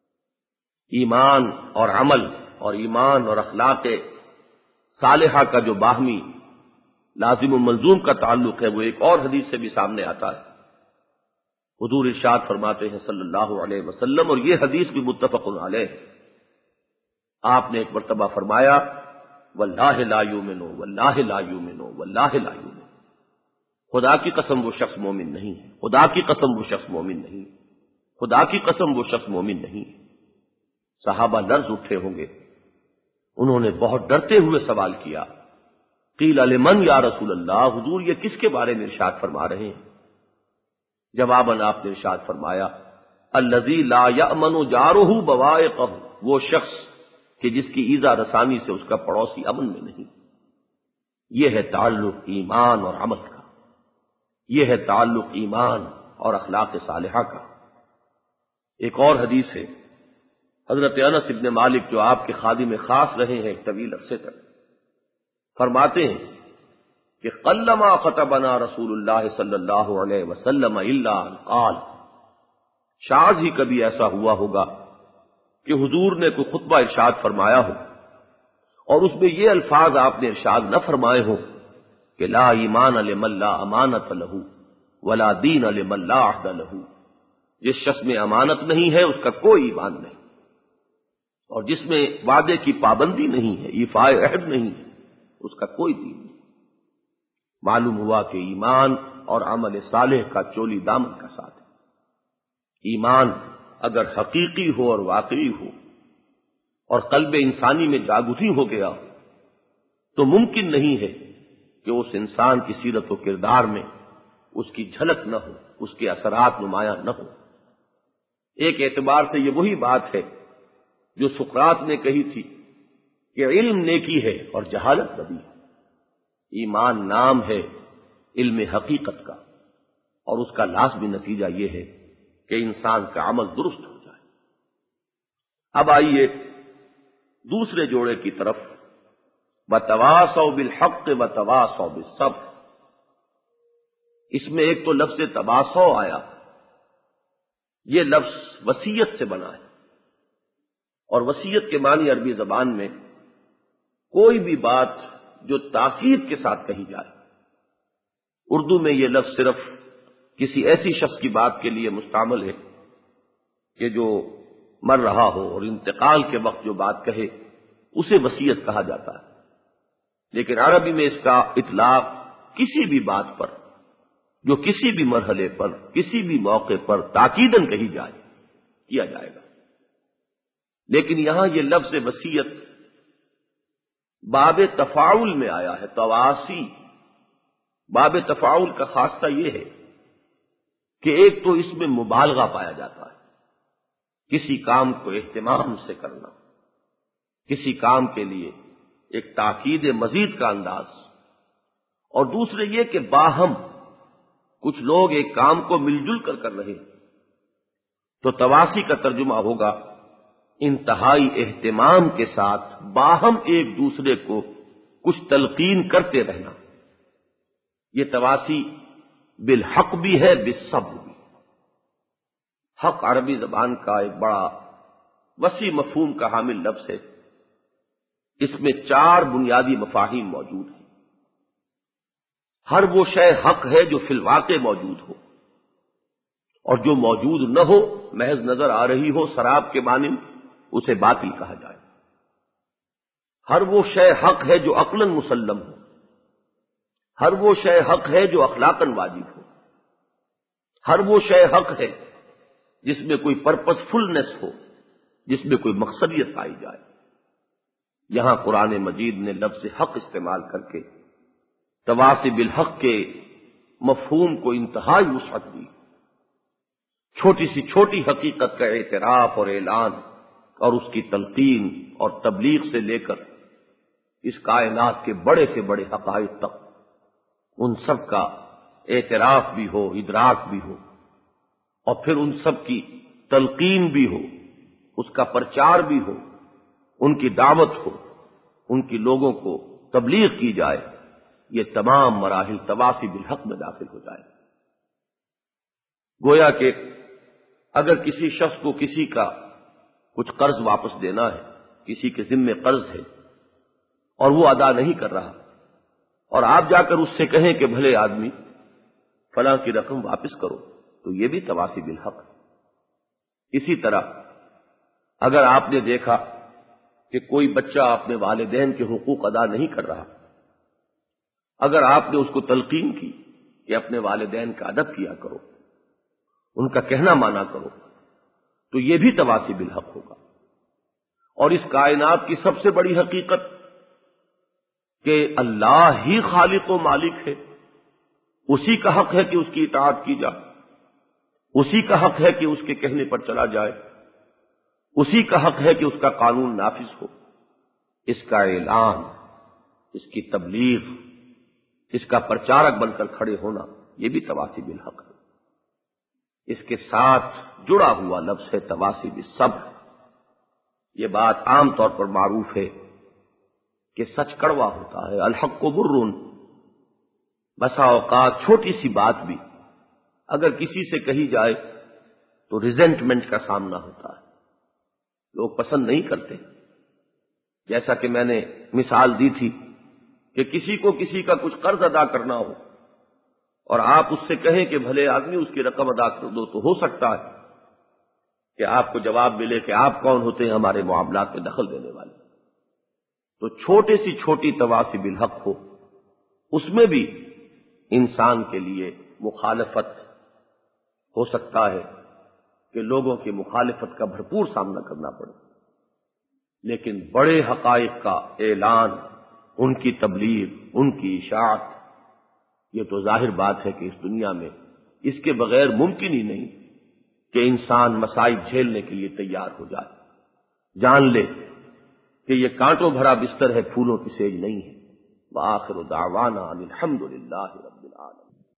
ایمان اور عمل اور ایمان اور اخلاق صالحہ کا جو باہمی لازم و ملزوم کا تعلق ہے وہ ایک اور حدیث سے بھی سامنے آتا ہے۔ حضور ارشاد فرماتے ہیں صلی اللہ علیہ وسلم، اور یہ حدیث بھی متفق علیہ ہے، آپ نے ایک مرتبہ فرمایا واللہ لا یؤمن واللہ لا یؤمن واللہ لا یؤمن، خدا کی قسم وہ شخص مومن نہیں ہے، خدا کی قسم وہ شخص مومن نہیں ہے، خدا کی قسم وہ شخص مومن نہیں ہے۔ صحابہ لرز اٹھے ہوں گے، انہوں نے بہت ڈرتے ہوئے سوال کیا، قیل لمن یا رسول اللہ، حضور یہ کس کے بارے میں ارشاد فرما رہے ہیں؟ جواباً آپ نے ارشاد فرمایا الذی لا یأمن جارہ بوائقہ، وہ شخص کہ جس کی ایذا رسانی سے اس کا پڑوسی امن میں نہیں۔ یہ ہے تعلق ایمان اور عمل کا، یہ ہے تعلق ایمان اور اخلاق صالحہ کا۔ ایک اور حدیث ہے، حضرت انس ابن مالک جو آپ کے خادم خاص رہے ہیں ایک طویل عرصے تک، فرماتے ہیں کہ قلما خطبنا رسول اللہ صلی اللہ علیہ وسلم الا قال، شاذ ہی کبھی ایسا ہوا ہوگا کہ حضور نے کوئی خطبہ ارشاد فرمایا ہو اور اس میں یہ الفاظ آپ نے ارشاد نہ فرمائے ہوں کہ لا ایمان لمن لا امانت لہ ولا دین لمن لا عہد لہ، جس شخص میں امانت نہیں ہے اس کا کوئی ایمان نہیں، اور جس میں وعدے کی پابندی نہیں ہے، ایفاء عہد نہیں ہے، اس کا کوئی دین نہیں۔ معلوم ہوا کہ ایمان اور عمل صالح کا چولی دامن کا ساتھ ہے۔ ایمان اگر حقیقی ہو اور واقعی ہو اور قلب انسانی میں جاگزی ہو گیا ہو تو ممکن نہیں ہے کہ اس انسان کی سیرت و کردار میں اس کی جھلک نہ ہو، اس کے اثرات نمایاں نہ ہو۔ ایک اعتبار سے یہ وہی بات ہے جو سقراط نے کہی تھی کہ علم نیکی ہے اور جہالت بدی ہے۔ ایمان نام ہے علم حقیقت کا، اور اس کا لازمی نتیجہ یہ ہے کہ انسان کا عمل درست ہو جائے۔ اب آئیے دوسرے جوڑے کی طرف، وَتَوَاصَوْا بِالْحَقِّ وَتَوَاصَوْا بِالصَّبْرِ۔ اس میں ایک تو لفظ تواصو آیا، یہ لفظ وصیت سے بنا ہے، اور وصیت کے معنی عربی زبان میں کوئی بھی بات جو تاکید کے ساتھ کہی جائے۔ اردو میں یہ لفظ صرف کسی ایسی شخص کی بات کے لیے مستعمل ہے کہ جو مر رہا ہو اور انتقال کے وقت جو بات کہے اسے وصیت کہا جاتا ہے، لیکن عربی میں اس کا اطلاق کسی بھی بات پر جو کسی بھی مرحلے پر کسی بھی موقع پر تاکیداً کہی جائے کیا جائے گا۔ لیکن یہاں یہ لفظ وصیت باب تفاعل میں آیا ہے، تواسی۔ باب تفاعل کا خاصہ یہ ہے کہ ایک تو اس میں مبالغہ پایا جاتا ہے، کسی کام کو اہتمام سے کرنا، کسی کام کے لیے ایک تاکید مزید کا انداز، اور دوسرے یہ کہ باہم کچھ لوگ ایک کام کو مل جل کر رہے ہیں، تو تواسی کا ترجمہ ہوگا انتہائی اہتمام کے ساتھ باہم ایک دوسرے کو کچھ تلقین کرتے رہنا۔ یہ تواسی بالحق بھی ہے، بالصبر بھی۔ حق عربی زبان کا ایک بڑا وسیع مفہوم کا حامل لفظ ہے، اس میں 4 بنیادی مفاہیم موجود ہیں۔ ہر وہ شے حق ہے جو فی الواقع موجود ہو، اور جو موجود نہ ہو، محض نظر آ رہی ہو سراب کے مانند، اسے باطل کہا جائے۔ ہر وہ شے حق ہے جو عقلاً مسلم ہو، ہر وہ شے حق ہے جو اخلاقاً واجب ہو، ہر وہ شے حق ہے جس میں کوئی پرپس فلنس ہو، جس میں کوئی مقصدیت پائی جائے۔ یہاں قرآن مجید نے لفظ حق استعمال کر کے تواصی بالحق کے مفہوم کو انتہائی وسعت دی۔ چھوٹی سی چھوٹی حقیقت کا اعتراف اور اعلان اور اس کی تلقین اور تبلیغ سے لے کر اس کائنات کے بڑے سے بڑے حقائق تک، ان سب کا اعتراف بھی ہو، ادراک بھی ہو، اور پھر ان سب کی تلقین بھی ہو، اس کا پرچار بھی ہو، ان کی دعوت ہو، ان کی لوگوں کو تبلیغ کی جائے۔ یہ تمام مراحل تواصی بالحق میں داخل ہو جائے۔ گویا کہ اگر کسی شخص کو کسی کا کچھ قرض واپس دینا ہے، کسی کے ذمے قرض ہے اور وہ ادا نہیں کر رہا، اور آپ جا کر اس سے کہیں کہ بھلے آدمی فلاں کی رقم واپس کرو، تو یہ بھی تواصی بالحق ہے۔ اسی طرح اگر آپ نے دیکھا کہ کوئی بچہ اپنے والدین کے حقوق ادا نہیں کر رہا، اگر آپ نے اس کو تلقین کی کہ اپنے والدین کا ادب کیا کرو، ان کا کہنا مانا کرو، تو یہ بھی تواصی بالحق ہوگا۔ اور اس کائنات کی سب سے بڑی حقیقت کہ اللہ ہی خالق و مالک ہے، اسی کا حق ہے کہ اس کی اطاعت کی جائے، اسی کا حق ہے کہ اس کے کہنے پر چلا جائے، اسی کا حق ہے کہ اس کا قانون نافذ ہو۔ اس کا اعلان، اس کی تبلیغ، اس کا پرچارک بن کر کھڑے ہونا، یہ بھی تواصی بالحق ہے۔ اس کے ساتھ جڑا ہوا لفظ ہے تواصی بالصبر۔ یہ بات عام طور پر معروف ہے کہ سچ کڑوا ہوتا ہے، الحق برٌ۔ بسا اوقات چھوٹی سی بات بھی اگر کسی سے کہی جائے تو ریزنٹمنٹ کا سامنا ہوتا ہے، لوگ پسند نہیں کرتے. جیسا کہ میں نے مثال دی تھی کہ کسی کو کسی کا کچھ قرض ادا کرنا ہو اور آپ اس سے کہیں کہ بھلے آدمی اس کی رقم ادا کر دو، تو ہو سکتا ہے کہ آپ کو جواب ملے کہ آپ کون ہوتے ہیں ہمارے معاملات میں دخل دینے والے. تو چھوٹے سی چھوٹی تواصی بالحق ہو، اس میں بھی انسان کے لیے مخالفت ہو سکتا ہے کہ لوگوں کی مخالفت کا بھرپور سامنا کرنا پڑے، لیکن بڑے حقائق کا اعلان، ان کی تبلیغ، ان کی اشاعت، یہ تو ظاہر بات ہے کہ اس دنیا میں اس کے بغیر ممکن ہی نہیں کہ انسان مصائب جھیلنے کے لیے تیار ہو جائے. جان لے کہ یہ کانٹوں بھرا بستر ہے، پھولوں کی سیج نہیں ہے. وآخر دعوانا ان الحمد للہ رب العالمین.